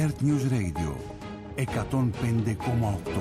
Earth News Radio 105,8.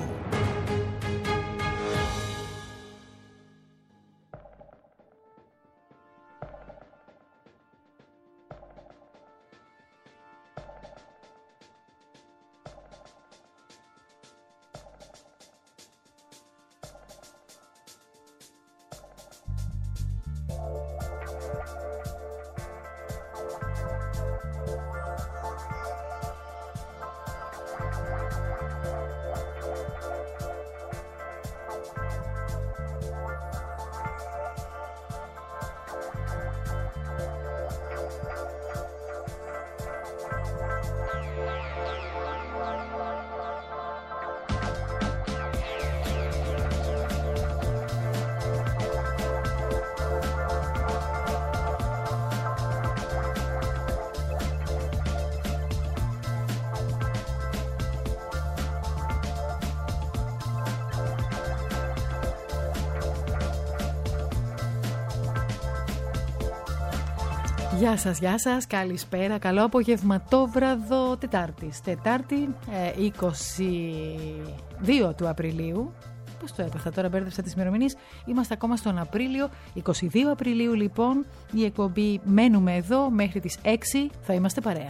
Γεια σας, καλησπέρα, καλό απογευματόβραδο Τετάρτη 22 του Απριλίου. Πώς το έπαθα τώρα, μπέρδεψα τις ημερομηνίες. Είμαστε ακόμα στον Απρίλιο, 22 Απριλίου λοιπόν, η εκπομπή μένουμε εδώ μέχρι τις 6, θα είμαστε παρέα.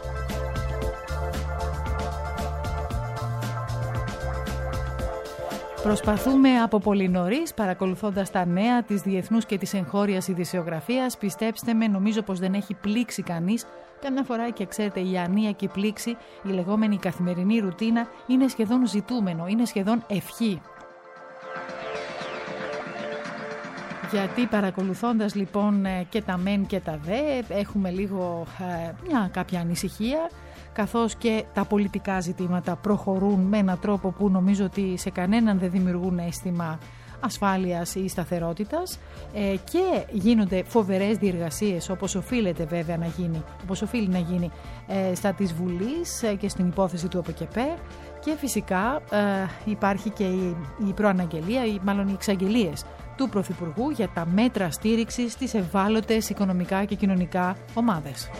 Προσπαθούμε από πολύ νωρίς, παρακολουθώντας τα νέα της διεθνούς και της εγχώριας ειδησιογραφίας. Πιστέψτε με, νομίζω πως δεν έχει πλήξει κανείς. Καμιά φορά και ξέρετε, η ανία πλήξη, η λεγόμενη καθημερινή ρουτίνα, είναι σχεδόν ζητούμενο, είναι σχεδόν ευχή. Γιατί παρακολουθώντας λοιπόν και τα μεν και τα δε, έχουμε λίγο κάποια ανησυχία, καθώς και τα πολιτικά ζητήματα προχωρούν με έναν τρόπο που νομίζω ότι σε κανέναν δεν δημιουργούν αίσθημα ασφάλειας ή σταθερότητας, και γίνονται φοβερές διεργασίες, όπως οφείλεται βέβαια να γίνει, όπως οφείλει να γίνει στα της Βουλής και στην υπόθεση του ΟΠΕΚΕΠΕ, και φυσικά υπάρχει και η προαναγγελία ή μάλλον οι εξαγγελίες του Πρωθυπουργού για τα μέτρα στήριξης στις ευάλωτες οικονομικά και κοινωνικά ομάδες.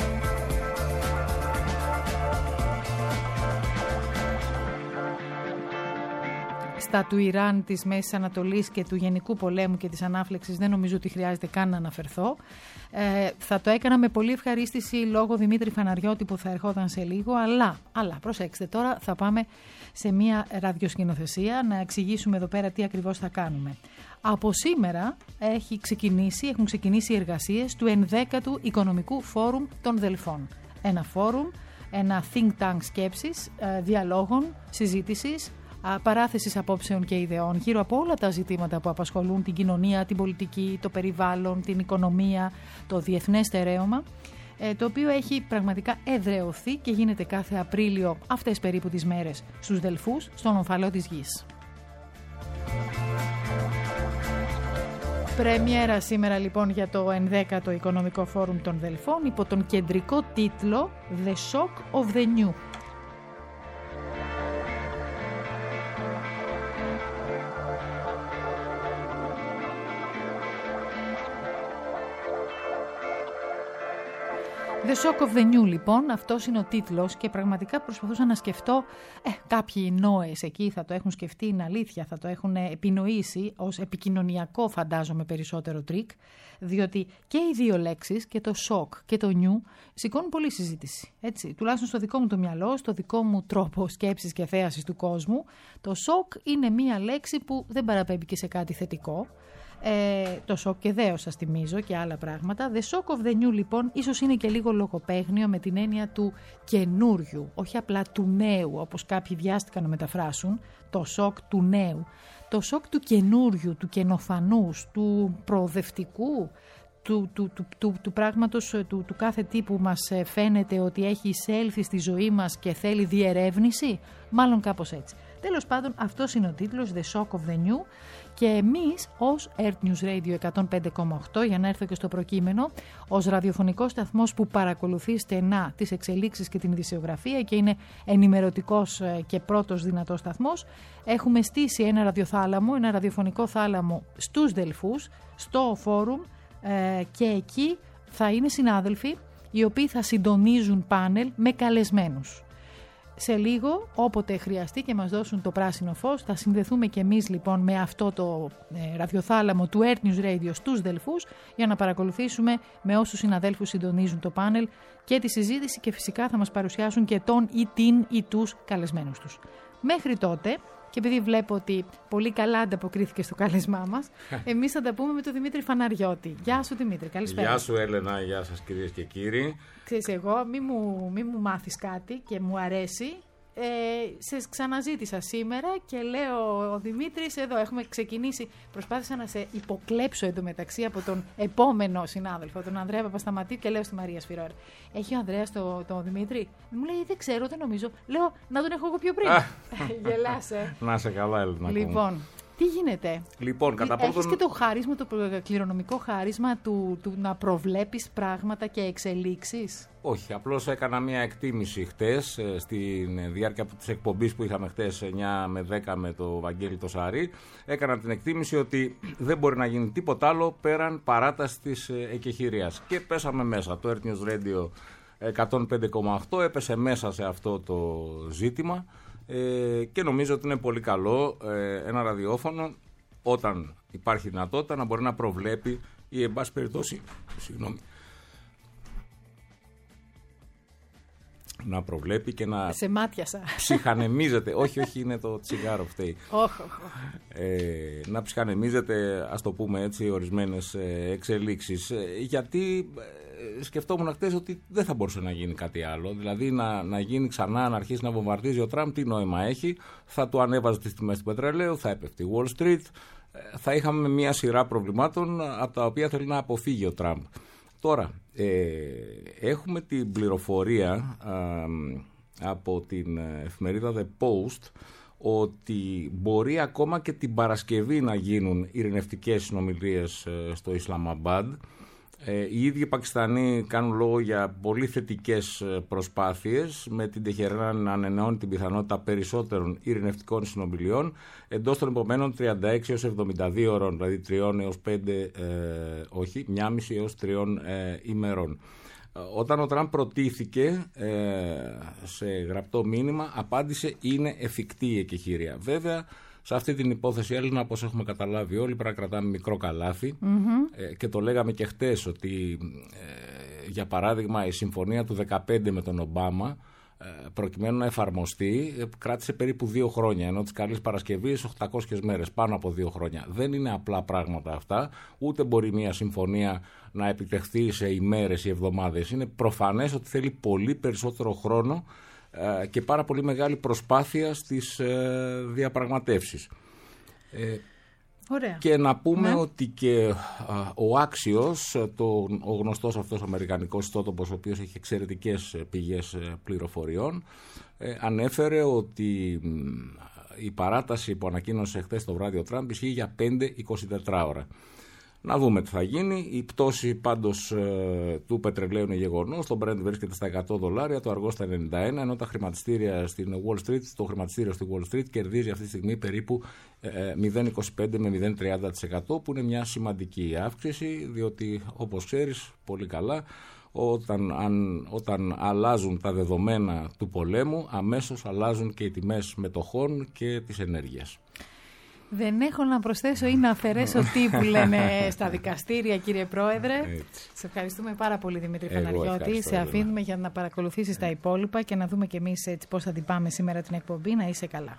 Στα του Ιράν, της Μέσης Ανατολής και του γενικού πολέμου και της ανάφλεξης δεν νομίζω ότι χρειάζεται καν να αναφερθώ. Θα το έκανα με πολύ ευχαρίστηση λόγω Δημήτρη Φαναριώτη που θα ερχόταν σε λίγο, αλλά προσέξτε, τώρα θα πάμε σε μια ραδιοσκηνοθεσία να εξηγήσουμε εδώ πέρα τι ακριβώς θα κάνουμε. Από σήμερα έχουν ξεκινήσει οι εργασίες του 11ου Οικονομικού Φόρουμ των Δελφών. Ένα φόρουμ, ένα think tank σκέψης, διαλόγων, συζήτησης, παράθεσης απόψεων και ιδεών γύρω από όλα τα ζητήματα που απασχολούν την κοινωνία, την πολιτική, το περιβάλλον, την οικονομία, το διεθνές στερέωμα, το οποίο έχει πραγματικά εδραιωθεί και γίνεται κάθε Απρίλιο αυτές περίπου τις μέρες στους Δελφούς, στον ομφαλό της γης. Πρεμιέρα σήμερα λοιπόν για το 11ο Οικονομικό Φόρουμ των Δελφών υπό τον κεντρικό τίτλο The Shock of the New. The Shock of the New λοιπόν, αυτός είναι ο τίτλος, και πραγματικά προσπαθούσα να σκεφτώ, κάποιοι νόες εκεί θα το έχουν σκεφτεί, είναι αλήθεια, θα το έχουν επινοήσει ως επικοινωνιακό φαντάζομαι περισσότερο τρίκ, διότι και οι δύο λέξεις, και το shock και το new, σηκώνουν πολλή συζήτηση, έτσι, τουλάχιστον στο δικό μου το μυαλό, στο δικό μου τρόπο σκέψης και θέασης του κόσμου. Το shock είναι μία λέξη που δεν παραπέμπει και σε κάτι θετικό. Το σοκ και δέο σας θυμίζω και άλλα πράγματα. The shock of the new λοιπόν ίσως είναι και λίγο λογοπαίγνιο με την έννοια του καινούριου, όχι απλά του νέου όπως κάποιοι βιάστηκαν να μεταφράσουν, το σοκ του νέου, το σοκ του καινούριου, του καινοφανούς, του προοδευτικού, του πράγματος, του κάθε τι που μας φαίνεται ότι έχει εισέλθει στη ζωή μας και θέλει διερεύνηση, μάλλον κάπως έτσι. Τέλος πάντων, αυτός είναι ο τίτλος, The Shock of the New, και εμείς ως Earth News Radio 105,8, για να έρθω και στο προκείμενο, ως ραδιοφωνικός σταθμός που παρακολουθεί στενά τις εξελίξεις και την ειδησιογραφία και είναι ενημερωτικός και πρώτος δυνατός σταθμός, έχουμε στήσει ένα ραδιοθάλαμο, ένα ραδιοφωνικό θάλαμο στους Δελφούς, στο φόρουμ, και εκεί θα είναι συνάδελφοι οι οποίοι θα συντονίζουν πάνελ με καλεσμένους. σε λίγο, όποτε χρειαστεί και μας δώσουν το πράσινο φως, θα συνδεθούμε και εμείς λοιπόν με αυτό το ραδιοθάλαμο του Earth News Radio στους Δελφούς για να παρακολουθήσουμε με όσους συναδέλφους συντονίζουν το πάνελ και τη συζήτηση και φυσικά θα μας παρουσιάσουν και τον ή την ή τους καλεσμένους τους. Μέχρι τότε, και επειδή βλέπω ότι πολύ καλά ανταποκρίθηκε στο κάλεσμά μας, εμείς θα τα πούμε με τον Δημήτρη Φαναριώτη. Γεια σου Δημήτρη, καλησπέρα. Γεια σου Έλενα, γεια σας κυρίες και κύριοι. Ξέρεις, εγώ μη μου μάθεις κάτι και μου αρέσει. Σε ξαναζήτησα σήμερα και λέω ο Δημήτρης, εδώ έχουμε ξεκινήσει, προσπάθησα να σε υποκλέψω εντωμεταξύ από τον επόμενο συνάδελφο, τον Ανδρέα Παπασταματή, και λέω στη Μαρία Σφυρόερ, έχει ο Ανδρέας τον Δημήτρη? Μου λέει δεν ξέρω, δεν νομίζω. Λέω να τον έχω εγώ πιο πριν. Γελάσαι. Να σε καλά Έλενα. Λοιπόν, τι γίνεται? Λοιπόν, κατά πρώτον... Έχεις και το χάρισμα, το κληρονομικό χάρισμα του να προβλέπεις πράγματα και εξελίξεις? Όχι, απλώς έκανα μια εκτίμηση χτες, στη διάρκεια της εκπομπής που είχαμε χτες 9 με 10 με το Βαγγέλη το Σαρή. Έκανα την εκτίμηση ότι δεν μπορεί να γίνει τίποτα άλλο πέραν παράταση της εκεχηρίας. Και πέσαμε μέσα. Το Earth News Radio 105,8 έπεσε μέσα σε αυτό το ζήτημα. Και νομίζω ότι είναι πολύ καλό ένα ραδιόφωνο όταν υπάρχει δυνατότητα να μπορεί να προβλέπει ή εν πάση περιπτώσει να προβλέπει και να σε μάτιασα. Ψυχανεμίζεται. όχι, είναι το τσιγάρο φταίει. Να ψυχανεμίζεται, ας το πούμε έτσι, ορισμένες εξελίξεις, γιατί σκεφτόμουν χτες ότι δεν θα μπορούσε να γίνει κάτι άλλο. Δηλαδή να γίνει ξανά, να αρχίσει να βομβαρδίζει ο Τραμπ, τι νόημα έχει? Θα του ανέβαζε τις τιμές του πετρελαίου, θα έπεφτε η Wall Street, θα είχαμε μια σειρά προβλημάτων από τα οποία θέλει να αποφύγει ο Τραμπ. Τώρα, έχουμε την πληροφορία από την εφημερίδα The Post ότι μπορεί ακόμα και την Παρασκευή να γίνουν ειρηνευτικές συνομιλίες στο Ισλαμαμπάντ. Οι ίδιοι Πακιστανοί κάνουν λόγο για πολύ θετικές προσπάθειες, με την Τεχεράν να ανανεώνει την πιθανότητα περισσότερων ειρηνευτικών συνομιλιών εντός των επομένων 36 έως 72 ώρων, δηλαδή 1,5 έως 3 ημερών. Όταν ο Τραμπ προτίθηκε σε γραπτό μήνυμα, απάντησε είναι εφικτή η εκεχηρία. Βέβαια, σε αυτή την υπόθεση, Έλληνα, όπως έχουμε καταλάβει όλοι, πρέπει να κρατάμε μικρό καλάθι. Και το λέγαμε και χτες ότι, για παράδειγμα, η συμφωνία του 2015 με τον Ομπάμα, προκειμένου να εφαρμοστεί, κράτησε περίπου 2 χρόνια, ενώ της Καλής Παρασκευής 800 μέρες, πάνω από 2 χρόνια. Δεν είναι απλά πράγματα αυτά, ούτε μπορεί μια συμφωνία να επιτευχθεί σε ημέρες ή εβδομάδες. Είναι προφανές ότι θέλει πολύ περισσότερο χρόνο και πάρα πολύ μεγάλη προσπάθεια στις διαπραγματεύσεις. Ωραία. Και να πούμε ότι και ο Άξιος, ο γνωστός αυτός αμερικανικός ιστότοπος, ο οποίος έχει εξαιρετικές πηγές πληροφοριών, ανέφερε ότι η παράταση που ανακοίνωσε χθες το βράδυ ο Τραμπ ισχύει για 5-24 ώρα. Να δούμε τι θα γίνει. Η πτώση πάντως του πετρελαίου είναι γεγονός. Το Brent βρίσκεται στα $100, το αργό στα 91, ενώ τα χρηματιστήρια στην Wall Street, το χρηματιστήριο στη Wall Street κερδίζει αυτή τη στιγμή περίπου 0,25 με 0,30%, που είναι μια σημαντική αύξηση, διότι όπως ξέρεις πολύ καλά, όταν αλλάζουν τα δεδομένα του πολέμου, αμέσως αλλάζουν και οι τιμές μετοχών και της ενέργειας. Δεν έχω να προσθέσω ή να αφαιρέσω τι που λένε στα δικαστήρια, κύριε Πρόεδρε. Έτσι. Σε ευχαριστούμε πάρα πολύ, Δημήτρη Φαναριώτη. Σε αφήνουμε για να παρακολουθήσεις τα υπόλοιπα και να δούμε κι εμείς έτσι πώς θα την πάμε σήμερα την εκπομπή. Να είσαι καλά.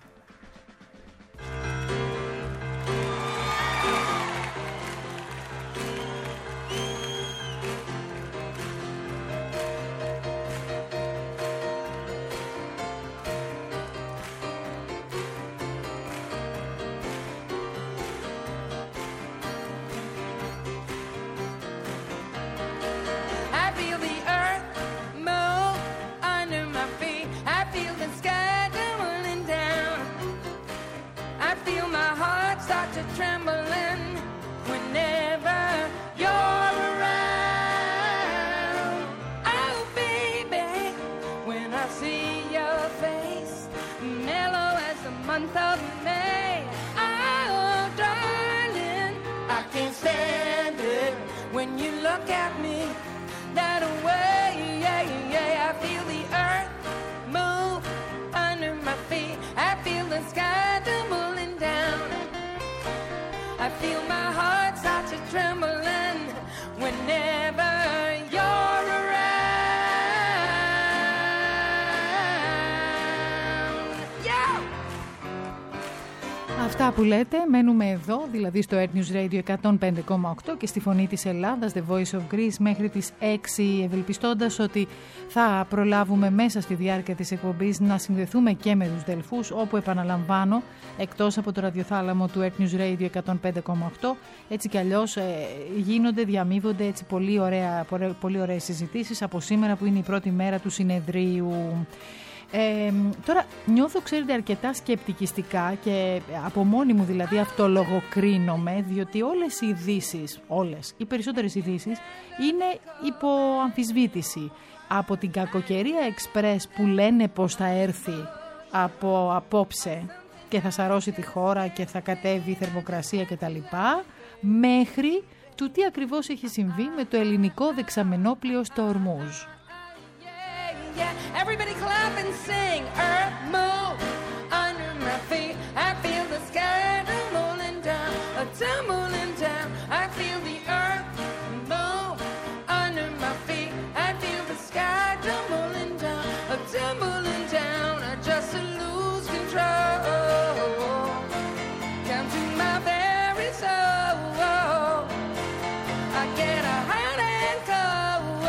Αυτά που λέτε, μένουμε εδώ, δηλαδή στο Earth News Radio 105,8 και στη Φωνή της Ελλάδας, The Voice of Greece, μέχρι τις 6, ευελπιστώντας ότι θα προλάβουμε μέσα στη διάρκεια της εκπομπής να συνδεθούμε και με τους Δελφούς, όπου, επαναλαμβάνω, εκτός από το ραδιοθάλαμο του Earth News Radio 105,8, έτσι κι αλλιώς γίνονται, διαμείβονται έτσι πολύ ωραίες συζητήσεις από σήμερα που είναι η πρώτη μέρα του συνεδρίου. Τώρα νιώθω, ξέρετε, αρκετά σκεπτικιστικά και από μόνη μου δηλαδή αυτολογοκρίνομαι, διότι όλες οι ειδήσεις, οι περισσότερες ειδήσεις είναι υπό αμφισβήτηση. Από την Κακοκαιρία Express που λένε πως θα έρθει από απόψε και θα σαρώσει τη χώρα και θα κατέβει η θερμοκρασία κτλ, μέχρι του τι ακριβώς έχει συμβεί με το ελληνικό δεξαμενόπλιο στο Ορμούζ. Yeah, everybody clap and sing. Earth move under my feet. I feel the sky tumbling down, tumbling down. I feel the earth move under my feet. I feel the sky tumbling down, tumbling down. I just lose control down to my very soul. I get a hot and cold.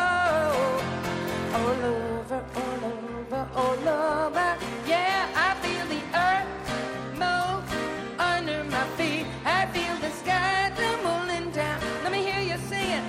All over, all over, yeah, I feel the earth move under my feet. I feel the sky tumbling down. Let me hear you sing it.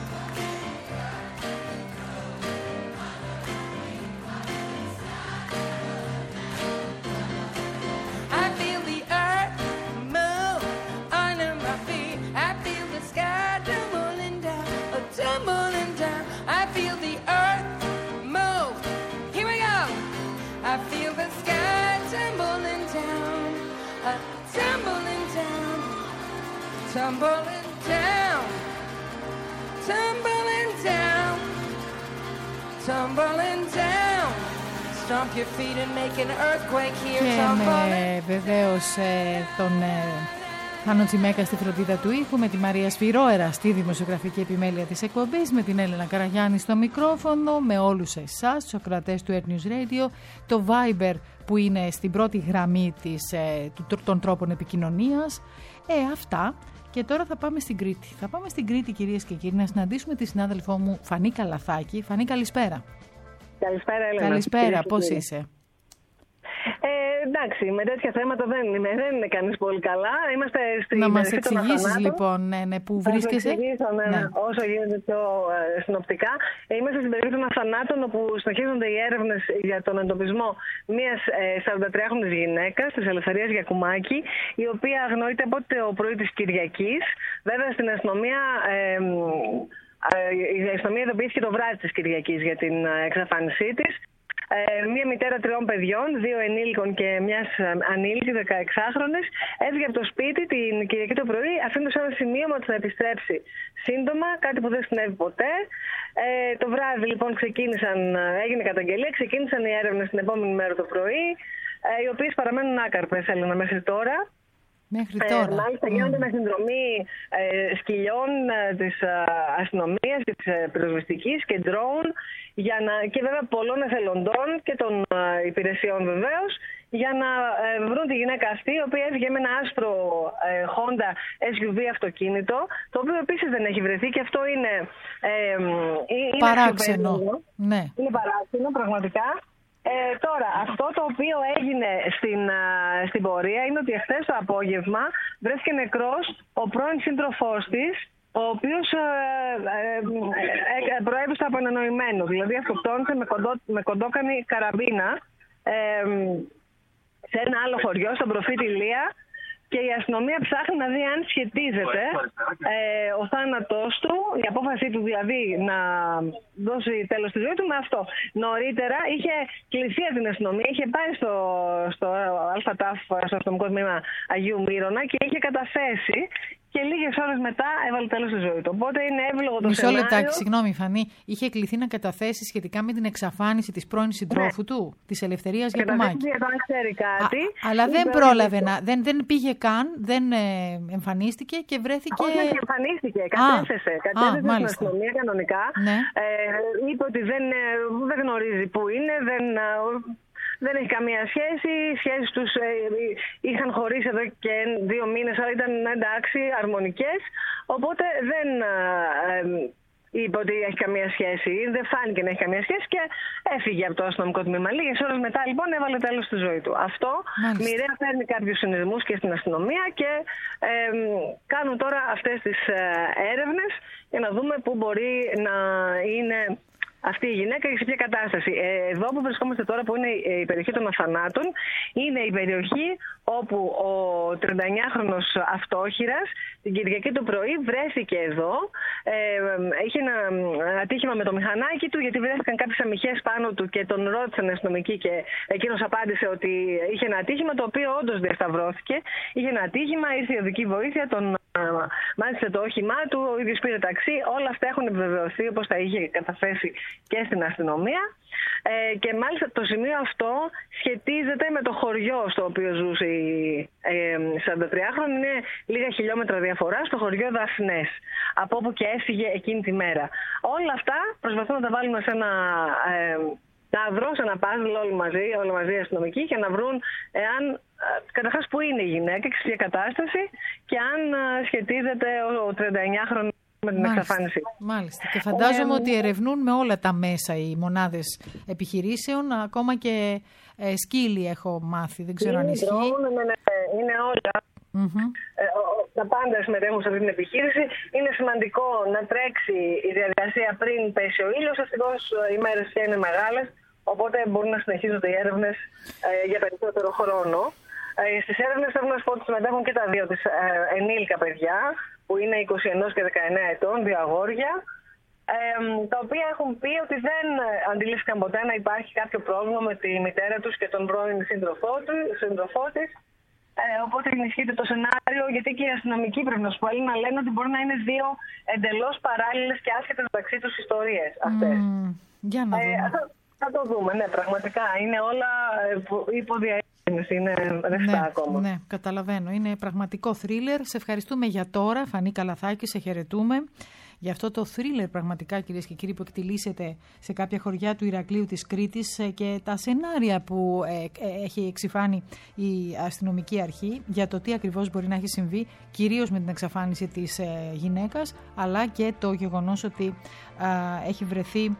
I feel the earth move under my feet. I feel the sky tumbling down, tumbling down. I feel the earth move. Here we go. I feel the sky tumbling down, tumbling down, tumbling down, tumbling down, tumbling down. Stomp your feet and make an earthquake here. Και βεβαίως τον Θάνο Τσιμέκα στη φροντίδα του ήχου, με τη Μαρία Σφυρόερα στη δημοσιογραφική επιμέλεια της εκπομπής, με την Έλενα Καραγιάννη στο μικρόφωνο, με όλους εσάς, τους ακροατές του Earth News Radio, το Viber που είναι στην πρώτη γραμμή των τρόπων επικοινωνίας. Αυτά. Και τώρα θα πάμε στην Κρήτη. Θα πάμε στην Κρήτη, κυρίες και κύριοι, να συναντήσουμε τη συνάδελφό μου Φανή Καλαθάκη. Φανή, καλησπέρα. Καλησπέρα, Έλενα. Καλησπέρα, πώς είσαι? Εντάξει, με τέτοια θέματα δεν είναι κανείς πολύ καλά. Είμαστε στην να μας εξηγήσεις λοιπόν που βρίσκεσαι. Θα εξηγήσω, όσο γίνεται πιο συνοπτικά. Είμαστε στην περίπτωση των αθανάτων, όπου συνεχίζονται οι έρευνες για τον εντοπισμό μιας 43χρονης γυναίκας της Ελευθερίας Γιακουμάκη, η οποία αγνοείται από το πρωί της Κυριακής. Βέβαια στην αστυνομία... η αστυνομία ειδοποιήθηκε το βράδυ της Κυριακής για την εξαφάνισή της. Μία μητέρα 3 παιδιών, 2 ενήλικων και μιας ανήλικης 16χρονης, έφυγε από το σπίτι την Κυριακή το πρωί, αφήνοντας ένα σημείωμα ότι θα επιστρέψει σύντομα, κάτι που δεν συνέβη ποτέ. Το βράδυ λοιπόν έγινε καταγγελία, ξεκίνησαν οι έρευνες την επόμενη μέρα το πρωί, οι οποίες παραμένουν άκαρπες, Έλενα, μέχρι τώρα. Μάλιστα γίνονται με συνδρομή σκυλιών της αστυνομίας και της πυροσβεστικής και ντρόουν και βέβαια πολλών εθελοντών και των υπηρεσιών βεβαίως, για να βρουν τη γυναίκα αυτή, η οποία έφυγε με ένα άσπρο Honda SUV αυτοκίνητο, το οποίο επίσης δεν έχει βρεθεί, και αυτό είναι παράξενο. Ναι. Είναι παράξενο πραγματικά. Τώρα, αυτό το οποίο έγινε στην πορεία είναι ότι εχθές το απόγευμα βρέθηκε νεκρός ο πρώην σύντροφός της, ο οποίος προέβησε από ανανοημένο. Δηλαδή αυτοκτόνησε με κοντόκανη καραμπίνα σε ένα άλλο χωριό, στον Προφήτη Λία, και η αστυνομία ψάχνει να δει αν σχετίζεται ο θάνατός του, η απόφασή του δηλαδή να δώσει τέλος στη ζωή του, με αυτό. Νωρίτερα είχε κληθεί από την αστυνομία, είχε πάει στο ΑΤΑΦ, στο αστυνομικό τμήμα Αγίου Μύρονα, και είχε καταθέσει, και λίγες ώρες μετά έβαλε τέλος στη ζωή του. Οπότε είναι εύλογο το σενάριο. Μισό λεπτάκι, συγγνώμη Φανή. Είχε κληθεί να καταθέσει σχετικά με την εξαφάνιση της πρώην συντρόφου του, της Ελευθερίας Γιακουμάκη. Αν ξέρει κάτι. Αλλά δεν πρόλαβε δεν πήγε καν, δεν εμφανίστηκε και βρέθηκε. Όχι, εμφανίστηκε. Κατέθεσε στην αστυνομία κανονικά. Ναι. Είπε ότι δεν γνωρίζει πού είναι, δεν έχει καμία σχέση. Οι σχέσεις τους είχαν χωρίσει εδώ και 2 μήνες, αλλά ήταν εντάξει, αρμονικές. Οπότε δεν είπε ότι έχει καμία σχέση, δεν φάνηκε να έχει καμία σχέση και έφυγε από το αστυνομικό τμήμα. Λίγες ώρες μετά λοιπόν έβαλε τέλος στη ζωή του. Αυτό μοιραία φέρνει κάποιους συνειρμούς και στην αστυνομία και κάνουν τώρα αυτές τις έρευνες για να δούμε πού μπορεί να είναι αυτή η γυναίκα και σε ποια κατάσταση. Εδώ που βρισκόμαστε τώρα, που είναι η περιοχή των Αθανάτων, είναι η περιοχή όπου ο 39χρονος αυτόχειρας την Κυριακή το πρωί βρέθηκε εδώ. Είχε ένα ατύχημα με το μηχανάκι του, γιατί βρέθηκαν κάποιες αμυχές πάνω του και τον ρώτησαν αστυνομικοί και εκείνος απάντησε ότι είχε ένα ατύχημα, το οποίο όντως διασταυρώθηκε. Είχε ένα ατύχημα, ήρθε η οδική βοήθεια, τον μάλιστα το όχημά του, ο ίδιος πήρε ταξί. Όλα αυτά έχουν επιβεβαιωθεί όπως τα είχε καταθέσει και στην αστυνομία. Και μάλιστα το σημείο αυτό σχετίζεται με το χωριό στο οποίο ζούσε η 43χρονη. Είναι λίγα χιλιόμετρα διαφορά στο χωριό Δαφνές, από όπου και έφυγε εκείνη τη μέρα. Όλα αυτά προσπαθούν να τα βάλουμε σε ένα τάδρο, σε ένα πάζλ όλοι μαζί οι αστυνομικοί, για να βρουν εάν καταρχάς που είναι η γυναίκα και σε ποια κατάσταση και αν σχετίζεται ο 39χρονος με την εξαφάνιση. Μάλιστα. Και φαντάζομαι ότι ερευνούν με όλα τα μέσα οι μονάδες επιχειρήσεων, ακόμα και σκύλοι έχω μάθει, δεν ξέρω αν ισχύει. Είναι όλα. Τα πάντα συμμετέχουν σε αυτή την επιχείρηση. Είναι σημαντικό να τρέξει η διαδικασία πριν πέσει ο ήλιος. Ευτυχώς οι μέρες πια είναι μεγάλες, οπότε μπορούν να συνεχίζονται οι έρευνες για περισσότερο χρόνο. Στις έρευνες θέλω να σου πω ότι συμμετέχουν και τα 2 της ενήλικα παιδιά, που είναι 21 και 19 ετών, 2 αγόρια, τα οποία έχουν πει ότι δεν αντιλήφθηκαν ποτέ να υπάρχει κάποιο πρόβλημα με τη μητέρα τους και τον πρώην σύντροφό της. Οπότε ενισχύεται το σενάριο, γιατί και οι αστυνομικοί πρέπει να σου πω να λένε ότι μπορεί να είναι 2 εντελώς παράλληλες και άσχετες μεταξύ τους ιστορίες αυτές. Για να δούμε. Θα το δούμε, ναι, πραγματικά. Είναι όλα υποδιαέρνηση, είναι ρευστά ακόμα. Ναι, καταλαβαίνω. Είναι πραγματικό θρίλερ. Σε ευχαριστούμε για τώρα, Φανή Καλαθάκη, σε χαιρετούμε. Για αυτό το θρίλερ πραγματικά, κυρίες και κύριοι, που εκτιλήσεται σε κάποια χωριά του Ηρακλείου της Κρήτης και τα σενάρια που έχει εξυφάνει η αστυνομική αρχή για το τι ακριβώς μπορεί να έχει συμβεί, κυρίως με την εξαφάνιση της γυναίκας, αλλά και το γεγονός ότι έχει βρεθεί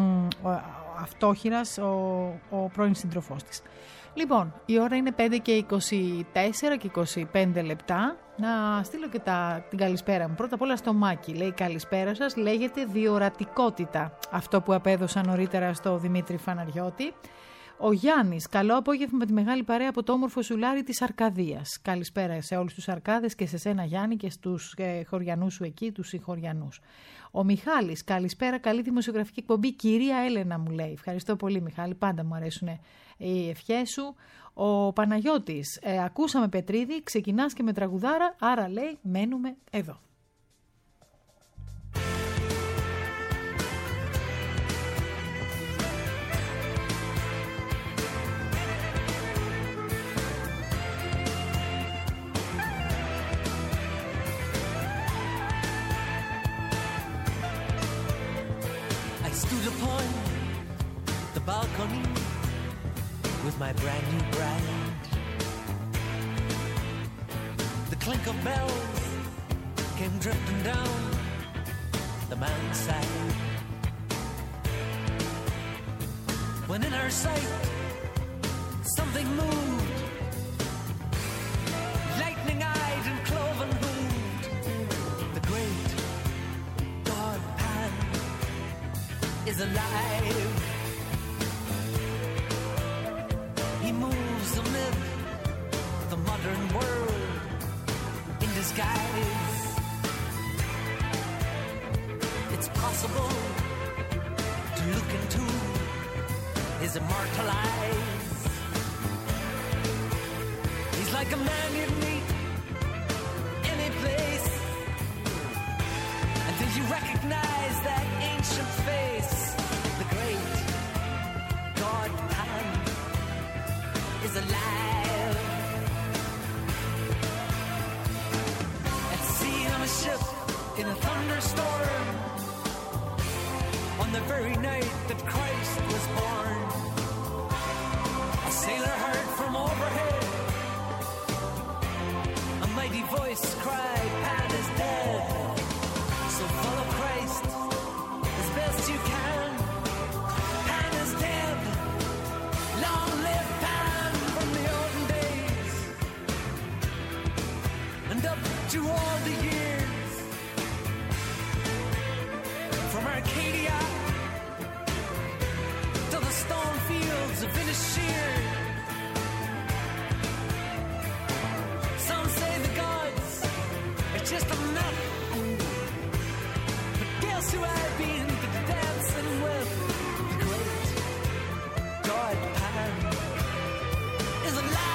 αυτόχειρας ο πρώην σύντροφός της. Λοιπόν, η ώρα είναι 5 και 24 και 25 λεπτά. Να στείλω και την καλησπέρα μου. Πρώτα απ' όλα στο Μάκη. Λέει καλησπέρα σας. Λέγεται διορατικότητα. Αυτό που απέδωσα νωρίτερα στο Δημήτρη Φαναριώτη. Ο Γιάννης, καλό απόγευμα με τη μεγάλη παρέα από το όμορφο σουλάρι της Αρκαδίας. Καλησπέρα σε όλους τους Αρκάδες και σε σένα Γιάννη και στους χωριανούς σου εκεί, τους συγχωριανούς. Ο Μιχάλης, καλησπέρα, καλή δημοσιογραφική εκπομπή. Κυρία Έλενα μου λέει. Ευχαριστώ πολύ Μιχάλη, πάντα μου αρέσουν οι ευχές σου. Ο Παναγιώτης, ακούσαμε Πετρίδη, ξεκινάς και με τραγουδάρα, άρα λέει μένουμε εδώ. Upon the balcony with my brand new bride. The clink of bells came drifting down the mountainside. When in her sight something moved, lightning-eyed and cloven-hooved, the great God Pan is alive. He moves amid the modern world in disguise. It's possible to look into his immortal eyes. He's like a man you'd meet any place until you recognize that ancient face. The great God Pan is alive. At sea on a ship in a thunderstorm, on the very night that Christ was born, a sailor heard from overhead a mighty voice cried, Pan is dead. So follow Christ as best you can. Pan is dead. Long live Pan from the olden days and up to all the years. From Arcadia to the stone fields of Inisheer. Some say the gods are just enough. But guess who I've been dancing with? The great God Pan is alive.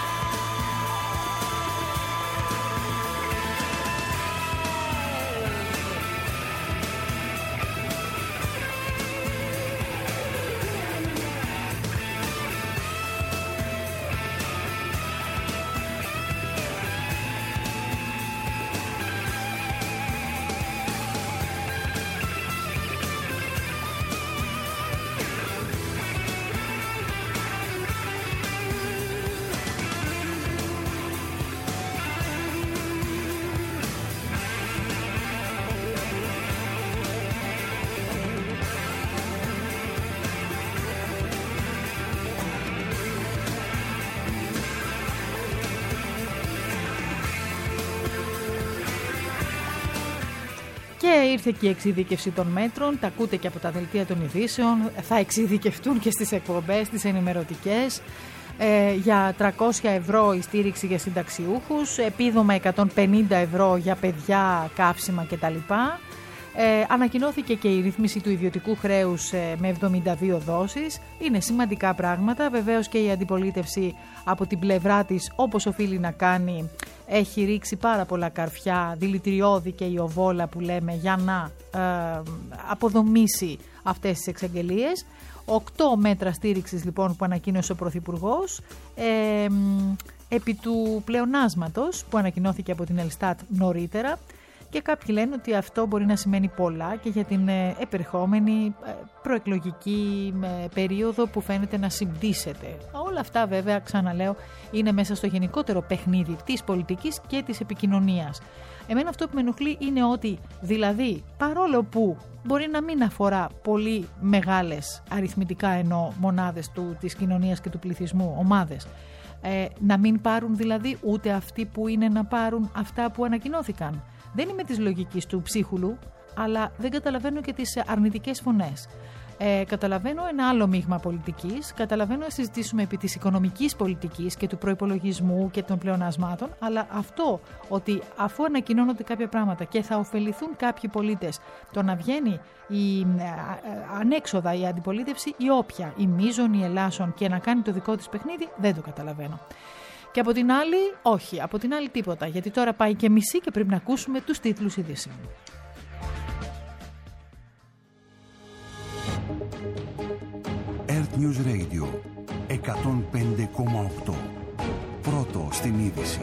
Και ήρθε και η εξειδίκευση των μέτρων, τα ακούτε και από τα δελτία των ειδήσεων, θα εξειδικευτούν και στις εκπομπές, τις ενημερωτικές, για 300 ευρώ η στήριξη για συνταξιούχους, επίδομα 150 ευρώ για παιδιά, καύσιμα κτλ. Ανακοινώθηκε και η ρύθμιση του ιδιωτικού χρέους με 72 δόσεις. Είναι σημαντικά πράγματα. Βεβαίως και η αντιπολίτευση από την πλευρά της, όπως οφείλει να κάνει, έχει ρίξει πάρα πολλά καρφιά, δηλητηριώδη και η οβόλα που λέμε, για να αποδομήσει αυτές τις εξαγγελίες. 8 μέτρα στήριξης λοιπόν που ανακοίνωσε ο Πρωθυπουργός, επί του πλεονάσματος που ανακοινώθηκε από την Ελστάτ νωρίτερα. Και κάποιοι λένε ότι αυτό μπορεί να σημαίνει πολλά και για την επερχόμενη προεκλογική περίοδο που φαίνεται να συμπτύσσεται. Όλα αυτά βέβαια, ξαναλέω, είναι μέσα στο γενικότερο παιχνίδι της πολιτικής και της επικοινωνίας. Εμένα αυτό που με ενοχλεί είναι ότι, δηλαδή, παρόλο που μπορεί να μην αφορά πολύ μεγάλες αριθμητικά εννοώ μονάδες της κοινωνίας και του πληθυσμού, ομάδες, να μην πάρουν δηλαδή ούτε αυτοί που είναι να πάρουν αυτά που ανακοινώθηκαν. Δεν είμαι της λογικής του ψίχουλου, αλλά δεν καταλαβαίνω και τις αρνητικές φωνές. Καταλαβαίνω ένα άλλο μείγμα πολιτικής, καταλαβαίνω να συζητήσουμε επί της οικονομικής πολιτικής και του προϋπολογισμού και των πλεονασμάτων, αλλά αυτό ότι αφού ανακοινώνονται κάποια πράγματα και θα ωφεληθούν κάποιοι πολίτες, το να βγαίνει ανέξοδα η αντιπολίτευση, η όποια, η μείζων, η ελάσσον, και να κάνει το δικό της παιχνίδι, δεν το καταλαβαίνω. Και από την άλλη, όχι, από την άλλη τίποτα, γιατί τώρα πάει και μισή και πρέπει να ακούσουμε τους τίτλους ειδήσεων. Earth News Radio 105,8. Πρώτο στην είδηση.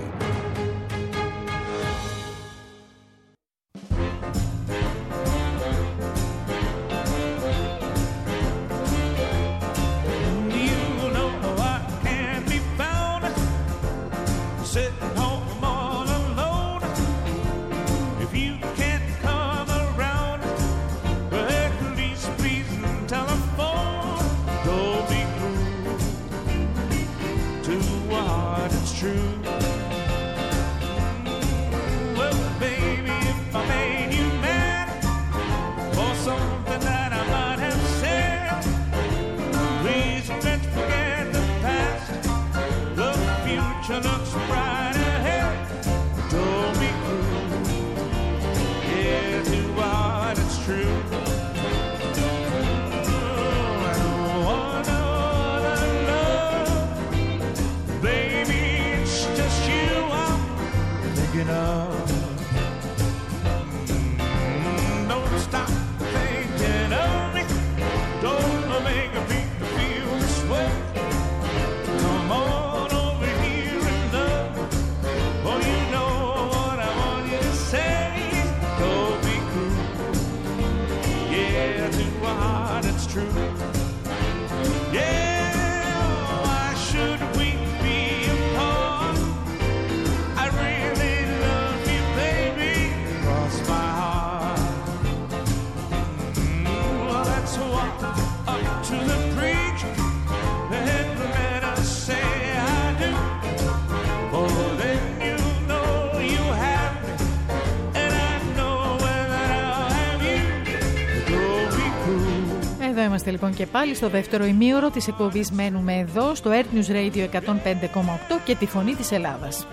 Yeah, why should we Είμαστε λοιπόν και πάλι στο δεύτερο ημίωρο της εκπομπής. Μένουμε εδώ στο Earth News Radio 105,8 και τη φωνή της Ελλάδας.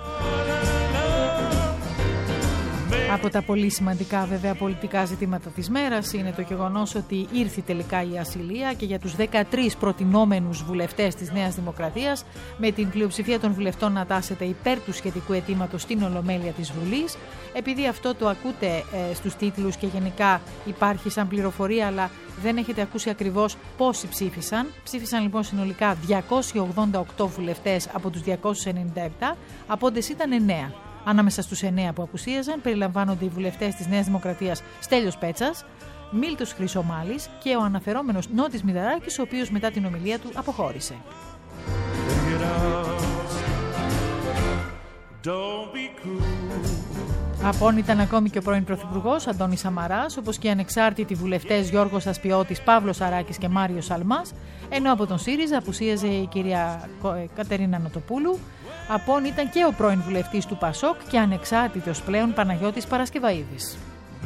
Από τα πολύ σημαντικά βέβαια πολιτικά ζητήματα της μέρας είναι το γεγονός ότι ήρθε τελικά η ασυλία και για τους 13 προτινόμενους βουλευτές της Νέας Δημοκρατίας, με την πλειοψηφία των βουλευτών να τάσεται υπέρ του σχετικού αιτήματος στην Ολομέλεια της Βουλής. Επειδή αυτό το ακούτε στους τίτλους και γενικά υπάρχει σαν πληροφορία, αλλά δεν έχετε ακούσει ακριβώς πόσοι ψήφισαν. Ψήφισαν λοιπόν συνολικά 288 βουλευτές από τους 297, απόντες ήταν 9. Ανάμεσα στους 9 που απουσίαζαν περιλαμβάνονται οι βουλευτές της Νέας Δημοκρατίας Στέλιος Πέτσας, Μίλτος Χρυσομάλης και ο αναφερόμενος Νότης Μηδαράκης, ο οποίος μετά την ομιλία του αποχώρησε. Απόν ήταν ακόμη και ο πρώην Πρωθυπουργός Αντώνης Σαμαράς, όπως και οι ανεξάρτητοι βουλευτές Γιώργος Ασπιώτης, Παύλος Σαράκης και Μάριος Σαλμάς, ενώ από τον ΣΥΡΙΖΑ απουσίαζε η κυρία Κατερίνα Νοτοπούλου. Απόν ήταν και ο πρώην βουλευτής του ΠΑΣΟΚ και ανεξάρτητος πλέον Παναγιώτης Παρασκευαΐδης.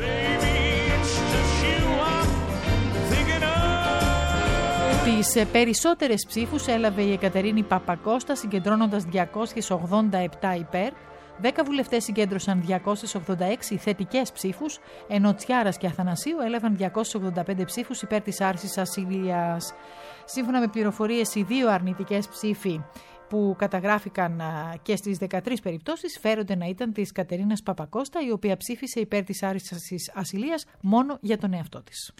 Τις περισσότερες ψήφους έλαβε η Εκατερίνη Παπακώστα, συγκεντρώνοντας 287 υπέρ. 10 βουλευτές συγκέντρωσαν 286 θετικές ψήφους, ενώ Τσιάρας και Αθανασίου έλαβαν 285 ψήφους υπέρ της άρσης ασυλίας. Σύμφωνα με πληροφορίες, οι 2 αρνητικές ψήφοι που καταγράφηκαν και στις 13 περιπτώσεις φέρονται να ήταν της Κατερίνας Παπακώστα, η οποία ψήφισε υπέρ της άρσης ασυλίας μόνο για τον εαυτό της.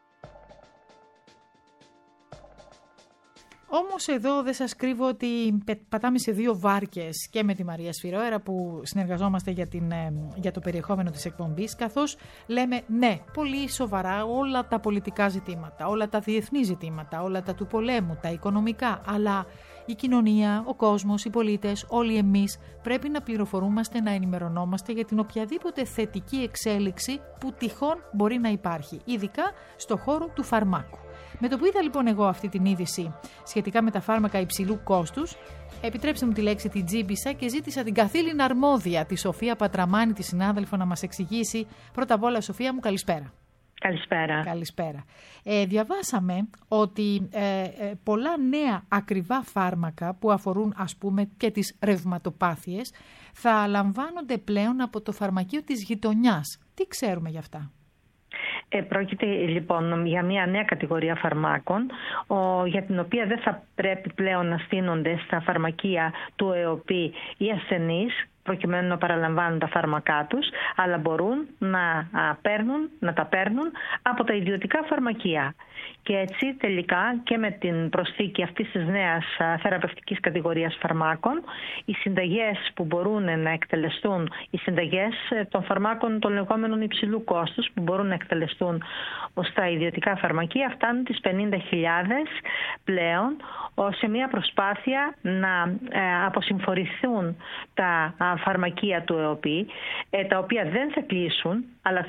Όμως εδώ δεν σας κρύβω ότι πατάμε σε 2 βάρκες και με τη Μαρία Σφυρόερα που συνεργαζόμαστε για το περιεχόμενο της εκπομπής, καθώς λέμε ναι, πολύ σοβαρά όλα τα πολιτικά ζητήματα, όλα τα διεθνή ζητήματα, όλα τα του πολέμου, τα οικονομικά, αλλά η κοινωνία, ο κόσμος, οι πολίτες, όλοι εμείς πρέπει να πληροφορούμαστε, να ενημερωνόμαστε για την οποιαδήποτε θετική εξέλιξη που τυχόν μπορεί να υπάρχει, ειδικά στο χώρο του φαρμάκου. Με το που είδα λοιπόν εγώ αυτή την είδηση σχετικά με τα φάρμακα υψηλού κόστους, επιτρέψτε μου τη λέξη, την τζίμπησα και ζήτησα την καθήλυνα αρμόδια, τη Σοφία Πατραμάνη, τη συνάδελφο, να μας εξηγήσει. Πρώτα απ' όλα, Σοφία μου, καλησπέρα. Καλησπέρα. Καλησπέρα. Διαβάσαμε ότι πολλά νέα ακριβά φάρμακα που αφορούν ας πούμε και τις ρευματοπάθειες θα λαμβάνονται πλέον από το φαρμακείο της γειτονιάς. Τι ξέρουμε γι' αυτά? Πρόκειται λοιπόν για μια νέα κατηγορία φαρμάκων για την οποία δεν θα πρέπει πλέον να στείνονται στα φαρμακεία του ΕΟΠΗ οι ασθενείς προκειμένου να παραλαμβάνουν τα φάρμακά τους, αλλά μπορούν να τα παίρνουν από τα ιδιωτικά φαρμακεία. Και έτσι τελικά και με την προσθήκη αυτής της νέας θεραπευτικής κατηγορίας φαρμάκων, οι συνταγές που μπορούν να εκτελεστούν, οι συνταγές των φαρμάκων των λεγόμενων υψηλού κόστους που μπορούν να εκτελεστούν στα ιδιωτικά φαρμακεία, φτάνουν τις 50.000 πλέον, σε μια προσπάθεια να αποσυμφορηθούν τα φαρμακεία του ΕΟΠΗ, τα οποία δεν θα κλείσουν, αλλά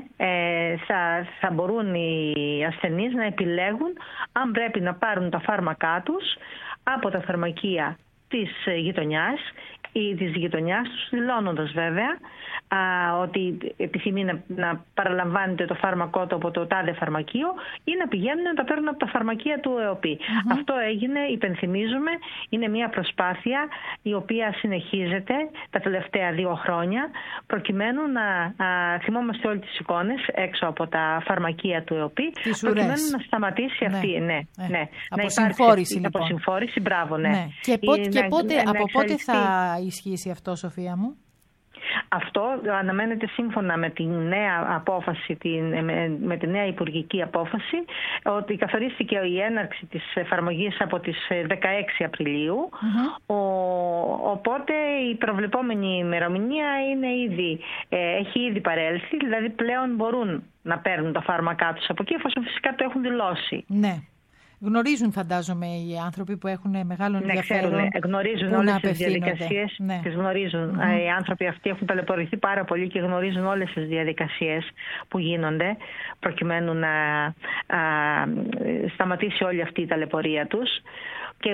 θα μπορούν οι ασθενείς να επιλέγουν αν πρέπει να πάρουν τα φάρμακά τους από τα φαρμακεία της γειτονιάς ή της γειτονιάς τους, δηλώνοντας βέβαια ότι επιθυμεί να παραλαμβάνεται το φάρμακό του από το τάδε φαρμακείο ή να πηγαίνουν να τα παίρνουν από τα φαρμακεία του ΕΟΠΗ. Αυτό έγινε, υπενθυμίζουμε, είναι μια προσπάθεια η οποία συνεχίζεται τα τελευταία 2 χρόνια προκειμένου να θυμόμαστε όλες τις εικόνες έξω από τα φαρμακεία του ΕΟΠΗ, προκειμένου να σταματήσει αυτή αποσυμφόρηση, λοιπόν. Αποσυμφόρηση, μπράβο, ναι. Και από πότε θα ισχύσει αυτό, Σοφία μου? Αυτό αναμένεται σύμφωνα με τη νέα απόφαση, με τη νέα υπουργική απόφαση, ότι καθορίστηκε η έναρξη της εφαρμογής από τις 16 Απριλίου. Οπότε η προβλεπόμενη ημερομηνία έχει ήδη παρέλθει, δηλαδή πλέον μπορούν να παίρνουν τα φάρμακά τους από εκεί, εφόσον φυσικά το έχουν δηλώσει. Ναι. Γνωρίζουν, φαντάζομαι, οι άνθρωποι που έχουν μεγάλο ενδιαφέρον. Γνωρίζουν όλες τις διαδικασίες. Ναι. Τις γνωρίζουν. Οι άνθρωποι αυτοί έχουν ταλαιπωρηθεί πάρα πολύ και γνωρίζουν όλες τις διαδικασίες που γίνονται προκειμένου να σταματήσει όλη αυτή η ταλαιπωρία τους. και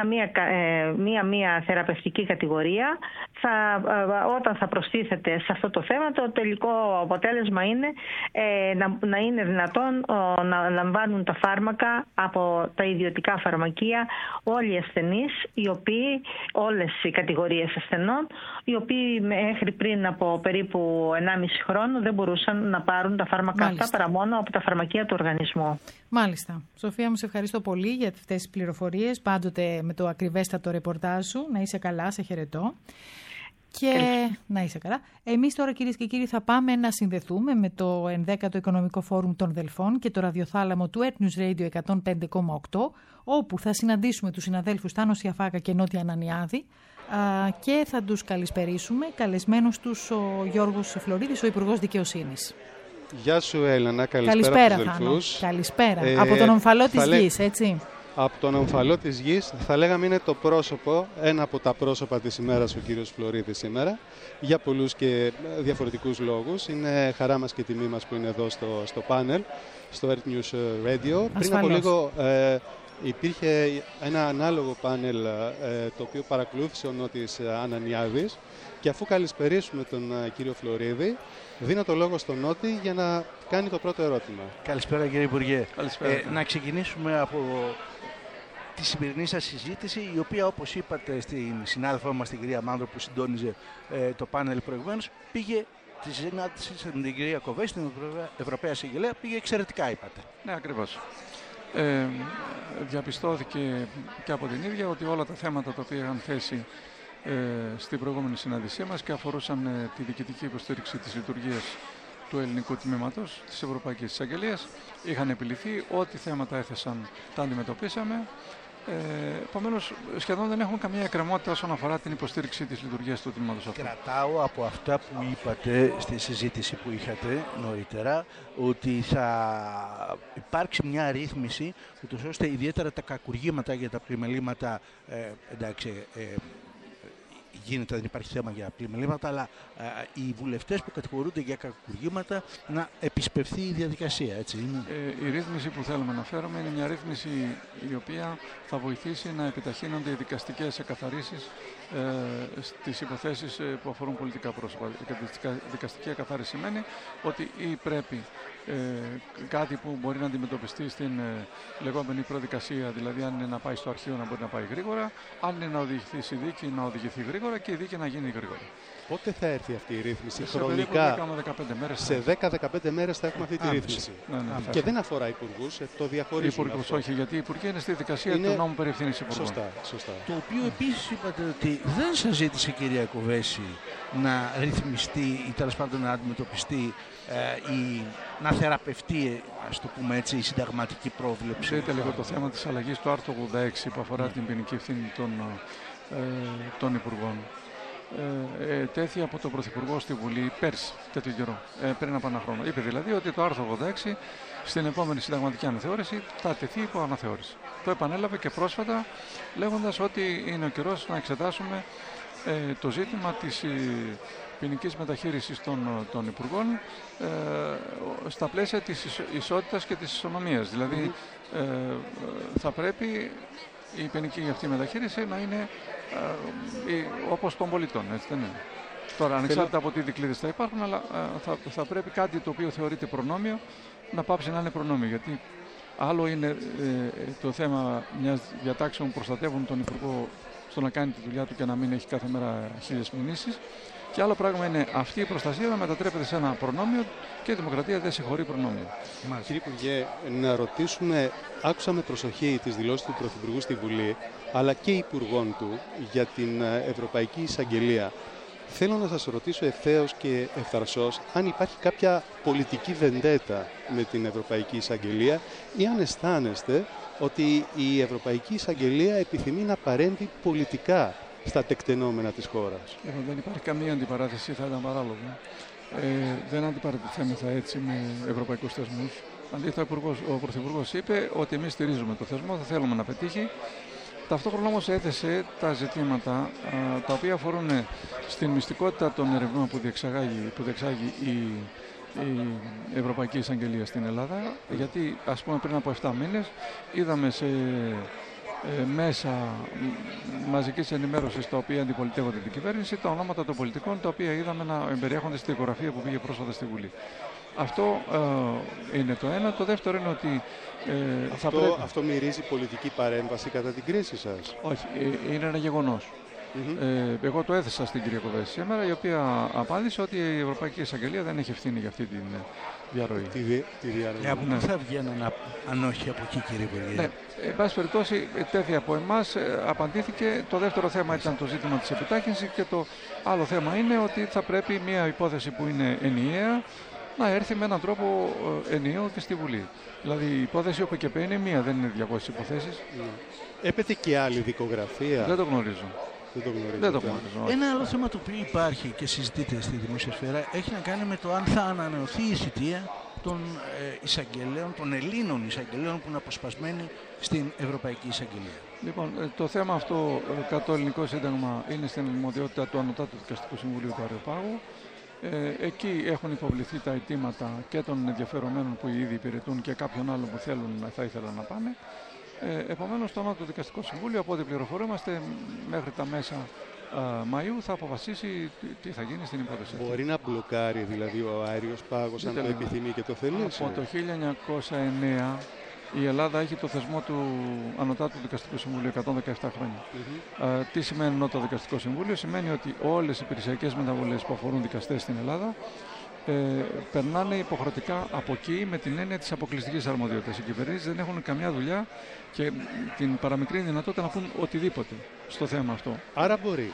μία θεραπευτική κατηγορία, όταν θα προστίθεται σε αυτό το θέμα, το τελικό αποτέλεσμα είναι να είναι δυνατόν να λαμβάνουν τα φάρμακα από τα ιδιωτικά φαρμακεία όλοι οι ασθενείς, όλες οι κατηγορίες ασθενών, οι οποίοι μέχρι πριν από περίπου 1,5 χρόνο δεν μπορούσαν να πάρουν τα φάρμακα αυτά παρά μόνο από τα φαρμακεία του οργανισμού. Μάλιστα. Σοφία μου, σε ευχαριστώ πολύ για αυτές τις πληροφορίες, πάντοτε με το ακριβέστατο ρεπορτάζ σου. Να είσαι καλά, σε χαιρετώ. Και να είσαι καλά. Εμείς τώρα, κυρίες και κύριοι, θα πάμε να συνδεθούμε με το 11ο Οικονομικό Φόρουμ των Δελφών και το ραδιοθάλαμο του Earth News Radio 105,8, όπου θα συναντήσουμε τους συναδέλφους Τάνο Σιαφάκα και Νότια Ανανιάδη και θα τους καλησπερίσουμε. Καλεσμένος τους ο Γιώργος Φλωρίδης, ο Υπουργός Δικαιοσύνης. Γεια σου, Έλενα. Καλησπέρα στους αδελφούς. Καλησπέρα. Από τον ομφαλό της γης, έτσι. Από τον ομφαλό της γης, θα λέγαμε είναι το πρόσωπο, ένα από τα πρόσωπα της ημέρας ο κύριος Φλωρίδης σήμερα, για πολλούς και διαφορετικούς λόγους. Είναι χαρά μας και τιμή μας που είναι εδώ στο πάνελ, στο Earth News Radio. Ασφαλώς. Πριν από λίγο υπήρχε ένα ανάλογο πάνελ το οποίο παρακολούθησε ο Νότης Ανανιάδης, και αφού καλησπερίσουμε τον κύριο Φλωρίδη, δίνω το λόγο στον Νότη για να κάνει το πρώτο ερώτημα. Καλησπέρα, κύριε Υπουργέ. Καλησπέρα. Να ξεκινήσουμε από τη σημερινή σας συζήτηση, η οποία, όπως είπατε στην συνάδελφό μας την κυρία Μάνδρο που συντόνιζε το πάνελ προηγουμένως, πήγε τη συνάντηση με την κυρία Κοβέση, την Ευρωπαία Εισαγγελέα, πήγε εξαιρετικά, είπατε. Ναι, ακριβώς. Διαπιστώθηκε και από την ίδια ότι όλα τα θέματα τα οποία είχαν θέσει στην προηγούμενη συνάντησή μας και αφορούσαν τη διοικητική υποστήριξη της λειτουργίας του ελληνικού τμήματος της Ευρωπαϊκής Εισαγγελίας είχαν επιληθεί. Ό,τι θέματα έθεσαν τα αντιμετωπίσαμε. Επομένως, σχεδόν δεν έχουμε καμία εκκρεμότητα όσον αφορά την υποστήριξη της λειτουργίας του τμήματος αυτού. Κρατάω από αυτά που είπατε στη συζήτηση που είχατε νωρίτερα ότι θα υπάρξει μια ρύθμιση ούτως ώστε ιδιαίτερα τα κακουργήματα για τα πλημελήματα, γίνεται, δεν υπάρχει θέμα για πλημελήματα, αλλά οι βουλευτές που κατηγορούνται για κακουργήματα να επισπευθεί η διαδικασία, έτσι είναι. Η ρύθμιση που θέλουμε να φέρουμε είναι μια ρύθμιση η οποία θα βοηθήσει να επιταχύνονται οι δικαστικές εκαθαρίσεις στις υποθέσεις που αφορούν πολιτικά πρόσωπα. Δικαστική εκαθάριση σημαίνει ότι ή πρέπει κάτι που μπορεί να αντιμετωπιστεί στην λεγόμενη προδικασία, δηλαδή αν είναι να πάει στο αρχείο να μπορεί να πάει γρήγορα, αν είναι να οδηγηθεί στη δίκη να οδηγηθεί γρήγορα και η δίκη να γίνει γρήγορα. Πότε θα έρθει αυτή η ρύθμιση, χρονικά? Σε 10-15 μέρες θα έχουμε αυτή τη ρύθμιση. Ναι, και δεν αφορά υπουργούς, το διαχωρίζουμε. Υπουργούς, όχι, γιατί οι υπουργοί είναι στη δικασία του νόμου περί ευθύνης υπουργών. Σωστά. Το οποίο επίσης είπατε ότι δεν σας ζήτησε, κυρία Κοβέση, να ρυθμιστεί ή τέλος πάντων να αντιμετωπιστεί ή να θεραπευτεί, ας το πούμε έτσι, η συνταγματική πρόβλεψη. Δείτε λίγο το θέμα της αλλαγής του άρθρου 86 που αφορά την ποινική ευθύνη των υπουργών. Τέθη από τον Πρωθυπουργό στη Βουλή πέρσι, τέτοιο καιρό, πριν από ένα χρόνο. Είπε δηλαδή ότι το άρθρο 86 στην επόμενη συνταγματική αναθεώρηση θα τεθεί υπό αναθεώρηση. Το επανέλαβε και πρόσφατα λέγοντας ότι είναι ο καιρός να εξετάσουμε το ζήτημα της ποινικής μεταχείρισης των υπουργών στα πλαίσια της ισότητας και της ισονομίας. Δηλαδή θα πρέπει η ποινική αυτή μεταχείριση να είναι όπως των πολιτών, έτσι δεν είναι? Τώρα, ανεξάρτητα από τι δικλείδες θα υπάρχουν, αλλά θα πρέπει κάτι το οποίο θεωρείται προνόμιο να πάψει να είναι προνόμιο. Γιατί άλλο είναι το θέμα μιας διατάξεων που προστατεύουν τον υπουργό στο να κάνει τη δουλειά του και να μην έχει κάθε μέρα 1000 μηνύσεις. Και άλλο πράγμα είναι αυτή η προστασία να μετατρέπεται σε ένα προνόμιο και η δημοκρατία δεν συγχωρεί προνόμιο. Κύριε Υπουργέ, να ρωτήσουμε, άκουσα με προσοχή τις δηλώσεις του Πρωθυπουργού στη Βουλή, αλλά και υπουργών του για την Ευρωπαϊκή Εισαγγελία. Θέλω να σας ρωτήσω ευθέως και ευθαρσώς αν υπάρχει κάποια πολιτική βεντέτα με την Ευρωπαϊκή Εισαγγελία ή αν αισθάνεστε ότι η Ευρωπαϊκή Εισαγγελία επιθυμεί να παρέμβει πολιτικά στα τεκτενόμενα της χώρας. Δεν υπάρχει καμία αντιπαράθεση, θα ήταν παράλογο. Δεν αντιπαρατηθέμεθα έτσι με ευρωπαϊκούς θεσμούς. Αντίθετα, ο Πρωθυπουργός είπε ότι εμείς στηρίζουμε το θεσμό, θα θέλουμε να πετύχει. Ταυτόχρονα όμως έθεσε τα ζητήματα τα οποία αφορούν στην μυστικότητα των ερευνών που διεξάγει η Ευρωπαϊκή Εισαγγελία στην Ελλάδα. Γιατί, ας πούμε, πριν από 7 μήνες είδαμε σε μέσα μαζικής ενημέρωσης τα οποία αντιπολιτεύονται την κυβέρνηση, τα ονόματα των πολιτικών τα οποία είδαμε να εμπεριέχονται στη δικογραφία που πήγε πρόσφατα στη Βουλή. Αυτό είναι το ένα. Το δεύτερο είναι ότι αυτό μυρίζει πολιτική παρέμβαση κατά την κρίση σας? Όχι, είναι ένα γεγονός. Εγώ το έθεσα στην κυρία Κοβέση σήμερα, η οποία απάντησε ότι η Ευρωπαϊκή Εισαγγελία δεν έχει ευθύνη για αυτή τη διαρροή. Τη διαρροή. Από πού θα βγαίνουν, αν όχι από εκεί, κύριε Υπουργέ? Ναι, εν πάση περιπτώσει, τέτοια από εμάς απαντήθηκε. Το δεύτερο θέμα ήταν το ζήτημα της επιτάχυνσης και το άλλο θέμα είναι ότι θα πρέπει μια υπόθεση που είναι ενιαία να έρθει με έναν τρόπο ενιαίο και στη Βουλή. Δηλαδή η υπόθεση ΟΠΚΠ είναι μία, δεν είναι 200 υποθέσεις. Έπεται και άλλη δικογραφία? Δεν το γνωρίζω. Δεν το γνωρίζω. Ένα άλλο θέμα το οποίο υπάρχει και συζητείται στη δημόσια σφαίρα έχει να κάνει με το αν θα ανανεωθεί η θητεία των εισαγγελέων, των Ελλήνων εισαγγελέων που είναι αποσπασμένοι στην Ευρωπαϊκή Εισαγγελία. Λοιπόν, το θέμα αυτό κατά το ελληνικό σύνταγμα είναι στην αρμοδιότητα του Ανωτάτου Δικαστικού Συμβουλίου του Αριοπάγου. Εκεί έχουν υποβληθεί τα αιτήματα και των ενδιαφερομένων που ήδη υπηρετούν και κάποιων άλλων που θα ήθελαν να πάνε. Επομένως, το Ανώτατο Δικαστικό Συμβούλιο, από ό,τι πληροφορούμαστε, μέχρι τα μέσα Μαΐου θα αποφασίσει τι θα γίνει στην υπόθεση. Μπορεί να μπλοκάρει δηλαδή ο Άριος Πάγος αν το επιθυμεί και το θελήσει? Από το 1909 η Ελλάδα έχει το θεσμό του Ανωτάτου Δικαστικού Συμβουλίου 117 χρόνια. Τι σημαίνει Ανώτατο Δικαστικό Συμβούλιο? Σημαίνει ότι όλες οι υπηρεσιακές μεταβολές που αφορούν δικαστές στην Ελλάδα περνάνε υποχρεωτικά από εκεί με την έννοια της αποκλειστικής αρμοδιότητας. Οι κυβερνήσεις δεν έχουν καμιά δουλειά και την παραμικρή δυνατότητα να πούν οτιδήποτε στο θέμα αυτό. Άρα μπορεί.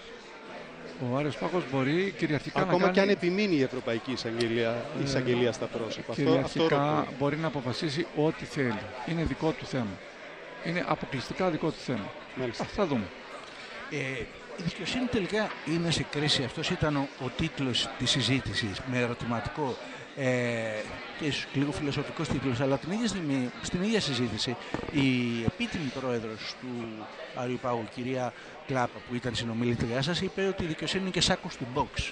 Ο Άριος Πάγος μπορεί κυριαρχικά ακόμα να κάνει... και αν επιμείνει η Ευρωπαϊκή Εισαγγελία στα πρόσωπα. Κυριαρχικά μπορεί να αποφασίσει ό,τι θέλει. Είναι δικό του θέμα. Είναι αποκλειστικά δικό του θέμα. Θα δούμε. Η δικαιοσύνη τελικά είναι σε κρίση. Αυτός ήταν ο τίτλος της συζήτησης με ερωτηματικό και λίγο φιλοσοφικός τίτλος, αλλά την ίδια στιγμή, στην ίδια συζήτηση η επίτιμη πρόεδρος του Αριοπάγου, κυρία Κλάπα, που ήταν συνομιλήτριά σας, είπε ότι η δικαιοσύνη είναι και σάκος του box.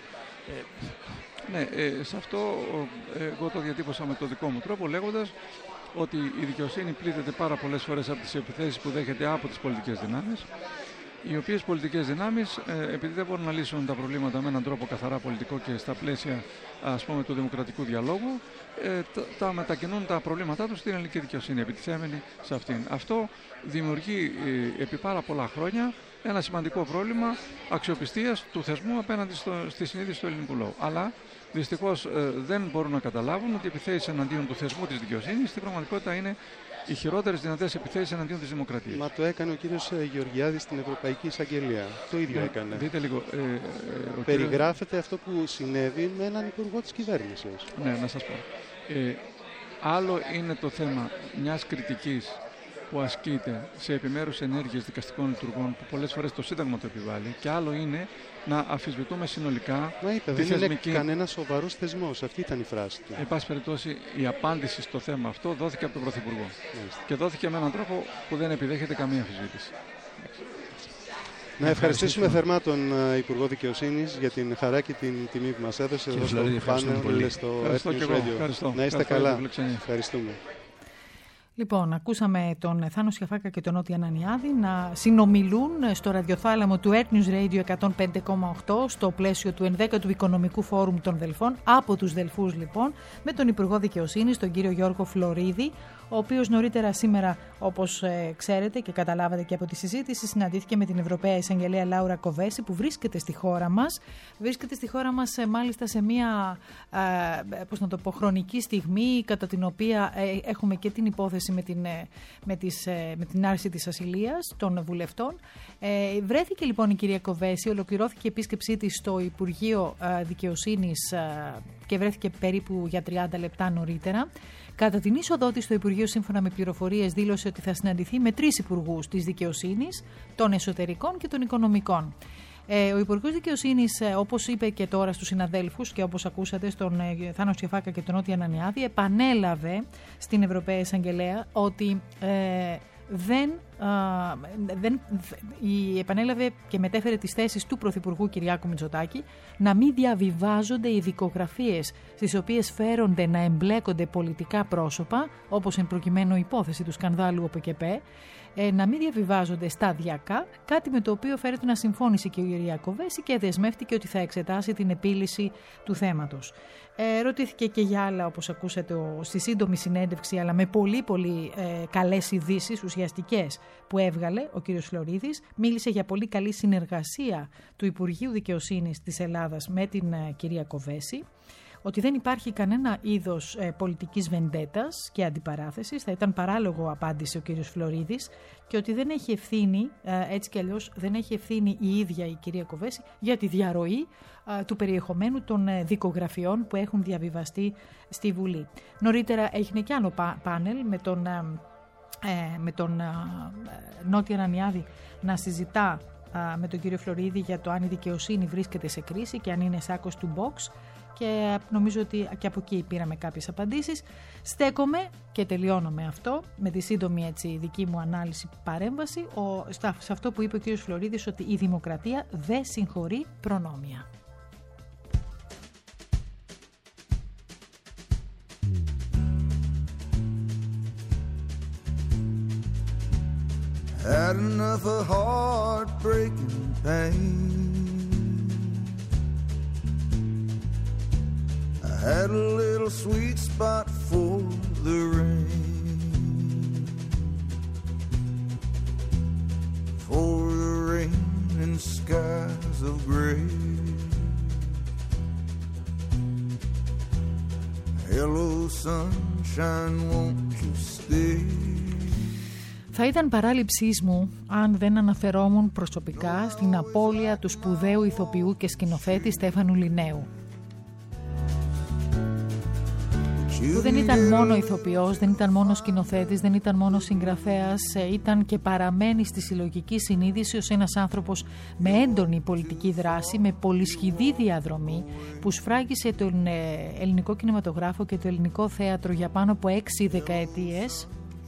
Ναι, σε αυτό εγώ το διατύπωσα με το δικό μου τρόπο, λέγοντας ότι η δικαιοσύνη πλήττεται πάρα πολλές φορές από τις επιθέσεις που δέχεται από τις πολιτικές δυνάμεις, οι οποίες πολιτικές δυνάμεις, επειδή δεν μπορούν να λύσουν τα προβλήματα με έναν τρόπο καθαρά πολιτικό και στα πλαίσια, ας πούμε, του δημοκρατικού διαλόγου, τα μετακινούν τα προβλήματά τους στην ελληνική δικαιοσύνη, επιτιθέμενη σε αυτήν. Αυτό δημιουργεί επί πάρα πολλά χρόνια ένα σημαντικό πρόβλημα αξιοπιστίας του θεσμού απέναντι στη συνείδηση του ελληνικού λαού. Αλλά δυστυχώς δεν μπορούν να καταλάβουν ότι οι επιθέσεις εναντίον του θεσμού της δικαιοσύνης στην πραγματικότητα είναι οι χειρότερες δυνατές επιθέσεις εναντίον της δημοκρατίας. Μα το έκανε ο κύριος Γεωργιάδης στην Ευρωπαϊκή Εισαγγελία. Το ίδιο έκανε. Δείτε λίγο. Περιγράφεται αυτό που συνέβη με έναν υπουργό της κυβέρνησης. Ναι, να σας πω. Άλλο είναι το θέμα μιας κριτικής που ασκείται σε επιμέρους ενέργειες δικαστικών λειτουργών που πολλές φορές το Σύνταγμα το επιβάλλει, και άλλο είναι να αμφισβητούμε συνολικά τη δεν θεσμική... είναι κανένας σοβαρός θεσμός. Αυτή ήταν η φράση του. Εν πάση περιπτώσει, η απάντηση στο θέμα αυτό δόθηκε από τον Πρωθυπουργό. Και δόθηκε με έναν τρόπο που δεν επιδέχεται καμία αμφισβήτηση. Να ευχαριστήσουμε θερμά τον Υπουργό Δικαιοσύνης για την χαρά και την τιμή που μας έδωσε εδώ στο πάνελ στο Earth News Radio. Να είστε καλά. Ευχαριστούμε. Λοιπόν, ακούσαμε τον Θάνο Σιαφάκα και τον Νότι Ανανιάδη να συνομιλούν στο ραδιοθάλαμο του Earth News Radio 105,8 στο πλαίσιο του 11ου Οικονομικού Φόρουμ των Δελφών, από τους Δελφούς λοιπόν, με τον Υπουργό Δικαιοσύνης, τον κύριο Γιώργο Φλωρίδη, ο οποίος νωρίτερα σήμερα, όπως ξέρετε και καταλάβατε και από τη συζήτηση, συναντήθηκε με την Ευρωπαία Εισαγγελέα Λάουρα Κοβέση, που βρίσκεται στη χώρα μας. Βρίσκεται στη χώρα μας μάλιστα σε μια χρονική στιγμή, κατά την οποία έχουμε και την υπόθεση με την άρση της ασυλίας των βουλευτών. Βρέθηκε λοιπόν η κυρία Κοβέση, ολοκληρώθηκε η επίσκεψή της στο Υπουργείο Δικαιοσύνης και βρέθηκε περίπου για 30 λεπτά νωρίτερα. Κατά την είσοδό της στο Υπουργείο, σύμφωνα με πληροφορίες, δήλωσε ότι θα συναντηθεί με 3 υπουργούς της Δικαιοσύνης, των Εσωτερικών και των Οικονομικών. Ο Υπουργός Δικαιοσύνης, όπως είπε και τώρα στους συναδέλφους και όπως ακούσατε στον Θάνο Σιαφάκα και τον Νότι Ανανιάδη, επανέλαβε στην Ευρωπαία Εισαγγελέα ότι δεν επανέλαβε και μετέφερε τις θέσεις του Πρωθυπουργού Κυριάκου Μητσοτάκη να μην διαβιβάζονται οι δικογραφίες στις οποίες φέρονται να εμπλέκονται πολιτικά πρόσωπα, όπως εν προκειμένου η υπόθεση του σκανδάλου ΟΠΕΚΕΠΕ, να μην διαβιβάζονται σταδιακά, κάτι με το οποίο φέρεται να συμφώνησε και η κυρία Κοβέση και δεσμεύτηκε ότι θα εξετάσει την επίλυση του θέματος. Ρωτήθηκε και για άλλα, όπως ακούσατε στη σύντομη συνέντευξη, αλλά με πολύ καλές ειδήσεις ουσιαστικές που έβγαλε ο κύριος Φλωρίδης. Μίλησε για πολύ καλή συνεργασία του Υπουργείου Δικαιοσύνης της Ελλάδας με την κυρία Κοβέση, ότι δεν υπάρχει κανένα είδος πολιτικής βεντέτας και αντιπαράθεσης, θα ήταν παράλογο, απάντησε ο κύριος Φλωρίδης, και ότι δεν έχει ευθύνη, έτσι κι αλλιώς δεν έχει ευθύνη η ίδια η κυρία Κοβέση για τη διαρροή του περιεχομένου των δικογραφιών που έχουν διαβιβαστεί στη Βουλή. Νωρίτερα έγινε κι άλλο πάνελ με τον Νότια Ρανιάδη να συζητά με τον κύριο Φλωρίδη για το αν η δικαιοσύνη βρίσκεται σε κρίση και αν είναι σάκος του box. Και νομίζω ότι και από εκεί πήραμε κάποιες απαντήσεις. Στέκομαι και τελειώνω με αυτό, με τη σύντομη δική μου ανάλυση παρέμβαση, σε αυτό που είπε ο κύριος Φλωρίδης, ότι η δημοκρατία δεν συγχωρεί προνόμια. Had enough of heartbreaking pain. Had a little sweet spot for the rain, for the rain and skies of gray. Hello sunshine, won't you stay? Θα ήταν παράληψής μου αν δεν αναφερόμουν προσωπικά στην απώλεια του σπουδαίου ηθοποιού και σκηνοθέτη Στέφανου Λινέου, που δεν ήταν μόνο ηθοποιός, δεν ήταν μόνο σκηνοθέτης, δεν ήταν μόνο συγγραφέας, ήταν και παραμένει στη συλλογική συνείδηση ως ένας άνθρωπος με έντονη πολιτική δράση, με πολυσχηδή διαδρομή, που σφράγισε τον ελληνικό κινηματογράφο και το ελληνικό θέατρο για πάνω από 6 δεκαετίες.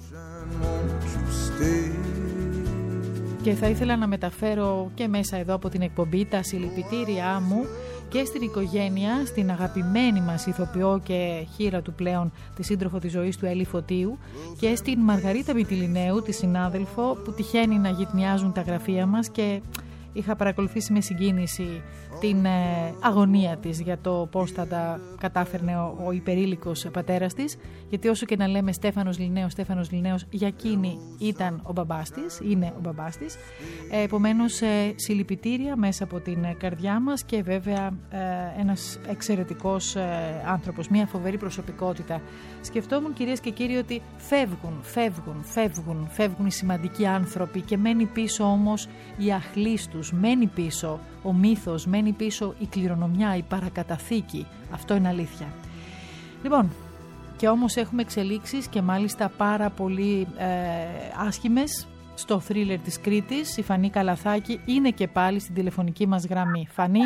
Και θα ήθελα να μεταφέρω και μέσα εδώ από την εκπομπή τα συλληπιτήριά μου και στην οικογένεια, στην αγαπημένη μας ηθοποιό και χείρα του πλέον, τη σύντροφο της ζωής του Έλλη Φωτίου, και στην Μαργαρίτα Μητυλινέου, τη συνάδελφο που τυχαίνει να γυτνιάζουν τα γραφεία μας, και είχα παρακολουθήσει με συγκίνηση την αγωνία της για το πώς θα τα κατάφερνε ο υπερήλικος πατέρας της, γιατί όσο και να λέμε Στέφανος Λινέος, για εκείνη ήταν ο μπαμπάς της, είναι ο μπαμπάς της. Επομένως, συλληπιτήρια μέσα από την καρδιά μας, και βέβαια ένας εξαιρετικός άνθρωπος, μια φοβερή προσωπικότητα. Σκεφτόμουν, κυρίες και κύριοι, ότι φεύγουν οι σημαντικοί άνθρωποι και μένει πίσω όμως η αχλής τους, μένει πίσω ο μύθος, μένει πίσω η κληρονομιά, η παρακαταθήκη. Αυτό είναι αλήθεια. Λοιπόν, και όμως έχουμε εξελίξεις, και μάλιστα πάρα πολύ άσχημες, στο θρίλερ της Κρήτης. Η Φανή Καλαθάκη είναι και πάλι στην τηλεφωνική μας γραμμή. Φανή.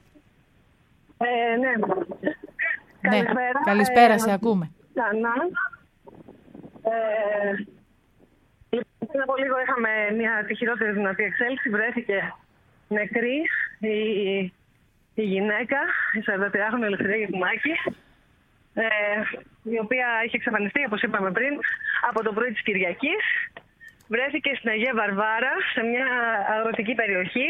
Ναι. Καλησπέρα, σε ακούμε. Πριν από λίγο είχαμε τη χειρότερη δυνατή εξέλιξη. Βρέθηκε νεκρή η γυναίκα, η 43χρονη Ελευθερία Γεκουμάκη, η οποία είχε εξαφανιστεί, όπως είπαμε πριν, από το πρωί της Κυριακής. Βρέθηκε στην Αγία Βαρβάρα, σε μια αγροτική περιοχή.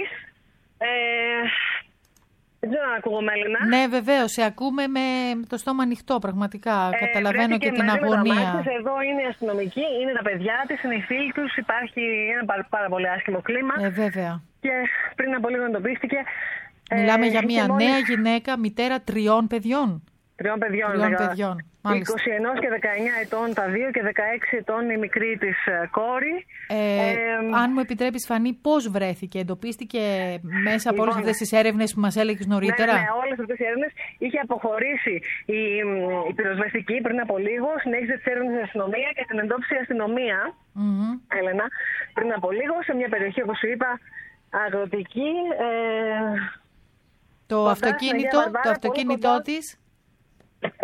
Δεν ξέρω αν ακούγομαι, Έλληνα. Ναι, βεβαίως, σε ακούμε με το στόμα ανοιχτό, πραγματικά. Καταλαβαίνω και την αγωνία. Εδώ είναι η αστυνομική, είναι τα παιδιά της, είναι οι φίλοι τους. Υπάρχει ένα πάρα πολύ άσχημο κλίμα. Βέβαια. Και πριν από λίγο εντοπίστηκε. Μιλάμε για μια νέα γυναίκα, μητέρα 3 παιδιών. 3 παιδιών. 21 και 19 ετών τα 2 και 16 ετών η μικρή της κόρη. Αν μου επιτρέπεις, Φανή, πώς βρέθηκε, εντοπίστηκε μέσα από όλες αυτές τις έρευνες που μας έλεγες νωρίτερα? Ναι, όλες αυτές οι έρευνες. Είχε αποχωρήσει η πυροσβεστική πριν από λίγο, συνέχισε τις έρευνες στην αστυνομία και την εντόπισε η αστυνομία, Έλενα, πριν από λίγο, σε μια περιοχή, όπως σου είπα, αγροτική. Το αυτοκίνητό της.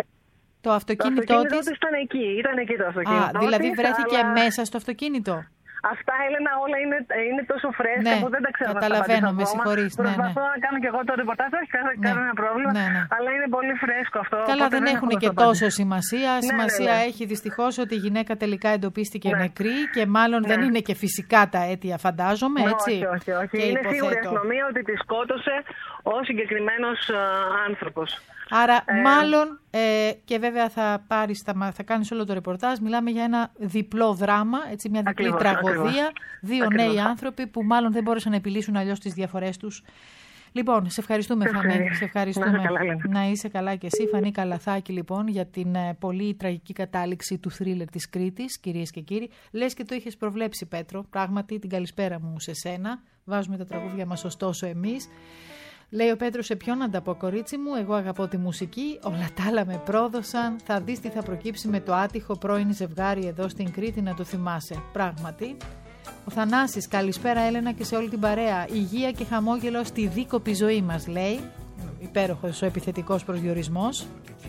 Το αυτοκίνητό της ήταν εκεί το αυτοκίνητο. Δηλαδή βρέθηκε μέσα στο αυτοκίνητο. Αυτά, Έλενα, όλα είναι τόσο φρέσκα που δεν τα ξέρω. Καταλαβαίνω, με συγχωρείς. Προσπαθώ να κάνω και εγώ το ρεπορτάζ, όχι κανένα πρόβλημα, αλλά είναι πολύ φρέσκο αυτό. Καλά, δεν έχουν και τόσο σημασία. Σημασία έχει δυστυχώς ότι η γυναίκα τελικά εντοπίστηκε νεκρή και μάλλον δεν είναι και φυσικά τα αίτια, φαντάζομαι, έτσι. Όχι. Είναι σίγουρη η αστυνομία ότι τη σκότωσε ο συγκεκριμένος άνθρωπος. Άρα μάλλον, και βέβαια θα κάνεις όλο το ρεπορτάζ, μιλάμε για ένα διπλό δράμα, έτσι, μια διπλή τραγωδία, δύο νέοι άνθρωποι που μάλλον δεν μπόρεσαν να επιλύσουν αλλιώς τις διαφορές τους. Λοιπόν, σε ευχαριστούμε, Φανή. Σε ευχαριστούμε. Να είσαι καλά και εσύ, Φανή Καλαθάκη, λοιπόν, για την πολύ τραγική κατάληξη του θρίλερ της Κρήτης, κυρίες και κύριοι. Λες και το είχες προβλέψει, Πέτρο. Πράγματι, την καλησπέρα μου σε σένα. Βάζουμε τα τραγούδια μας ωστόσο εμείς. Λέει ο Πέτρος, σε ποιον να τα πω, κορίτσι μου, εγώ αγαπώ τη μουσική, όλα τα άλλα με πρόδωσαν, θα δεις τι θα προκύψει με το άτυχο πρώην ζευγάρι εδώ στην Κρήτη, να το θυμάσαι. Πράγματι. Ο Θανάσης, καλησπέρα Έλενα και σε όλη την παρέα, υγεία και χαμόγελο στη δίκοπη ζωή μας, λέει, υπέροχος ο επιθετικός προσδιορισμός.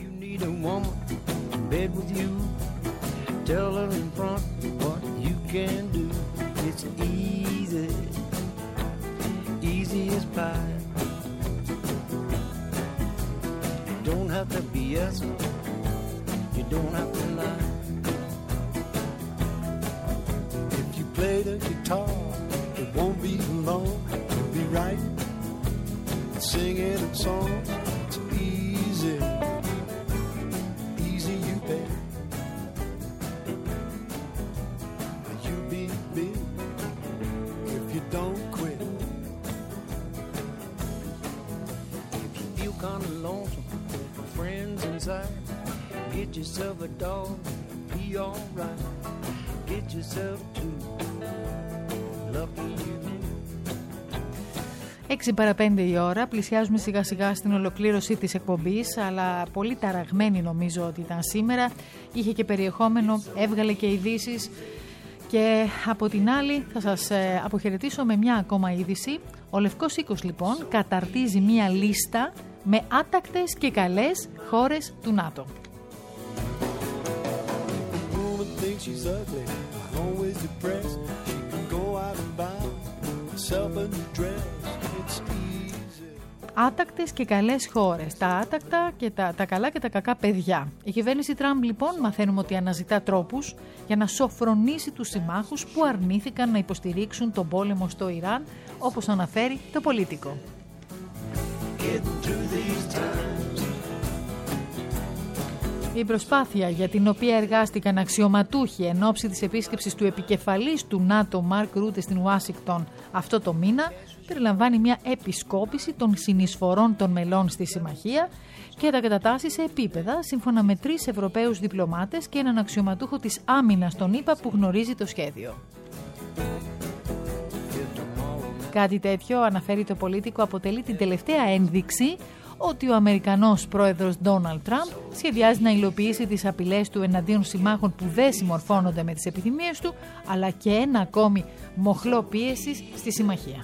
You don't have to BS, you don't have to lie. If you play the guitar, it won't be long, you'll be right. Singing a song, it's easy, easy you bet. You'll be big if you don't quit. If you feel kind of lonesome, friends inside, get yourself a dog, be alright. Get yourself two, lucky you. 6 παρά 5 η ώρα, πλησιάζουμε σιγά σιγά στην ολοκλήρωση της εκπομπής, αλλά πολύ ταραγμένη νομίζω ότι ήταν σήμερα. Είχε και περιεχόμενο, έβγαλε και ειδήσεις. Και από την άλλη θα σας αποχαιρετήσω με μια ακόμα είδηση. Ο Λευκός Οίκος λοιπόν καταρτίζει μια λίστα με άτακτες και καλές χώρες του ΝΑΤΟ. Άτακτες και καλές χώρες. Τα άτακτα και τα καλά και τα κακά παιδιά. Η κυβέρνηση Τραμπ λοιπόν μαθαίνουμε ότι αναζητά τρόπους για να σοφρονήσει τους συμμάχους που αρνήθηκαν να υποστηρίξουν τον πόλεμο στο Ιράν, όπως αναφέρει το Πολίτικο. Η προσπάθεια για την οποία εργάστηκαν αξιωματούχοι εν ώψη της επίσκεψης του επικεφαλής του ΝΑΤΟ Μαρκ Ρούτε στην Ουάσιγκτον αυτό το μήνα περιλαμβάνει μια επισκόπηση των συνεισφορών των μελών στη συμμαχία και τα κατατάσσει σε επίπεδα σύμφωνα με 3 Ευρωπαίους διπλωμάτες και έναν αξιωματούχο της άμυνας των ΗΠΑ που γνωρίζει το σχέδιο. Κάτι τέτοιο, αναφέρει το Πολίτικο, αποτελεί την τελευταία ένδειξη ότι ο Αμερικανός πρόεδρος Ντόναλντ Τραμπ σχεδιάζει να υλοποιήσει τις απειλές του εναντίον συμμάχων που δεν συμμορφώνονται με τις επιθυμίες του, αλλά και ένα ακόμη μοχλό πίεσης στη συμμαχία.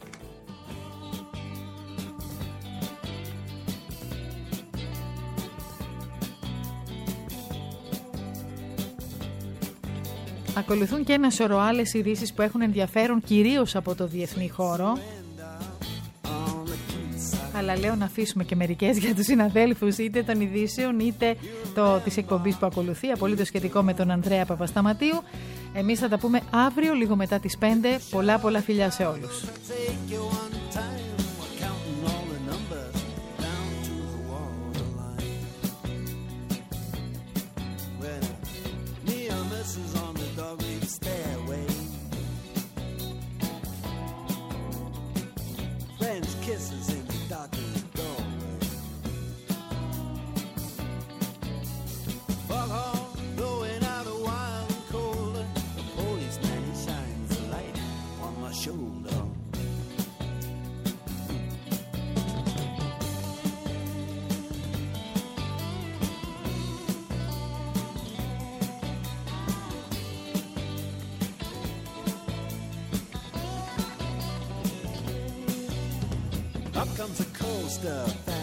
Ακολουθούν και ένα σωρό άλλες ειδήσεις που έχουν ενδιαφέρον κυρίως από το διεθνή χώρο. Αλλά λέω να αφήσουμε και μερικές για τους συναδέλφους είτε των ειδήσεων είτε της εκπομπής που ακολουθεί, απολύτως σχετικό με τον Ανδρέα Παπασταματίου. Εμείς θα τα πούμε αύριο λίγο μετά τις 5. Πολλά φιλιά σε όλους. Up comes a coaster.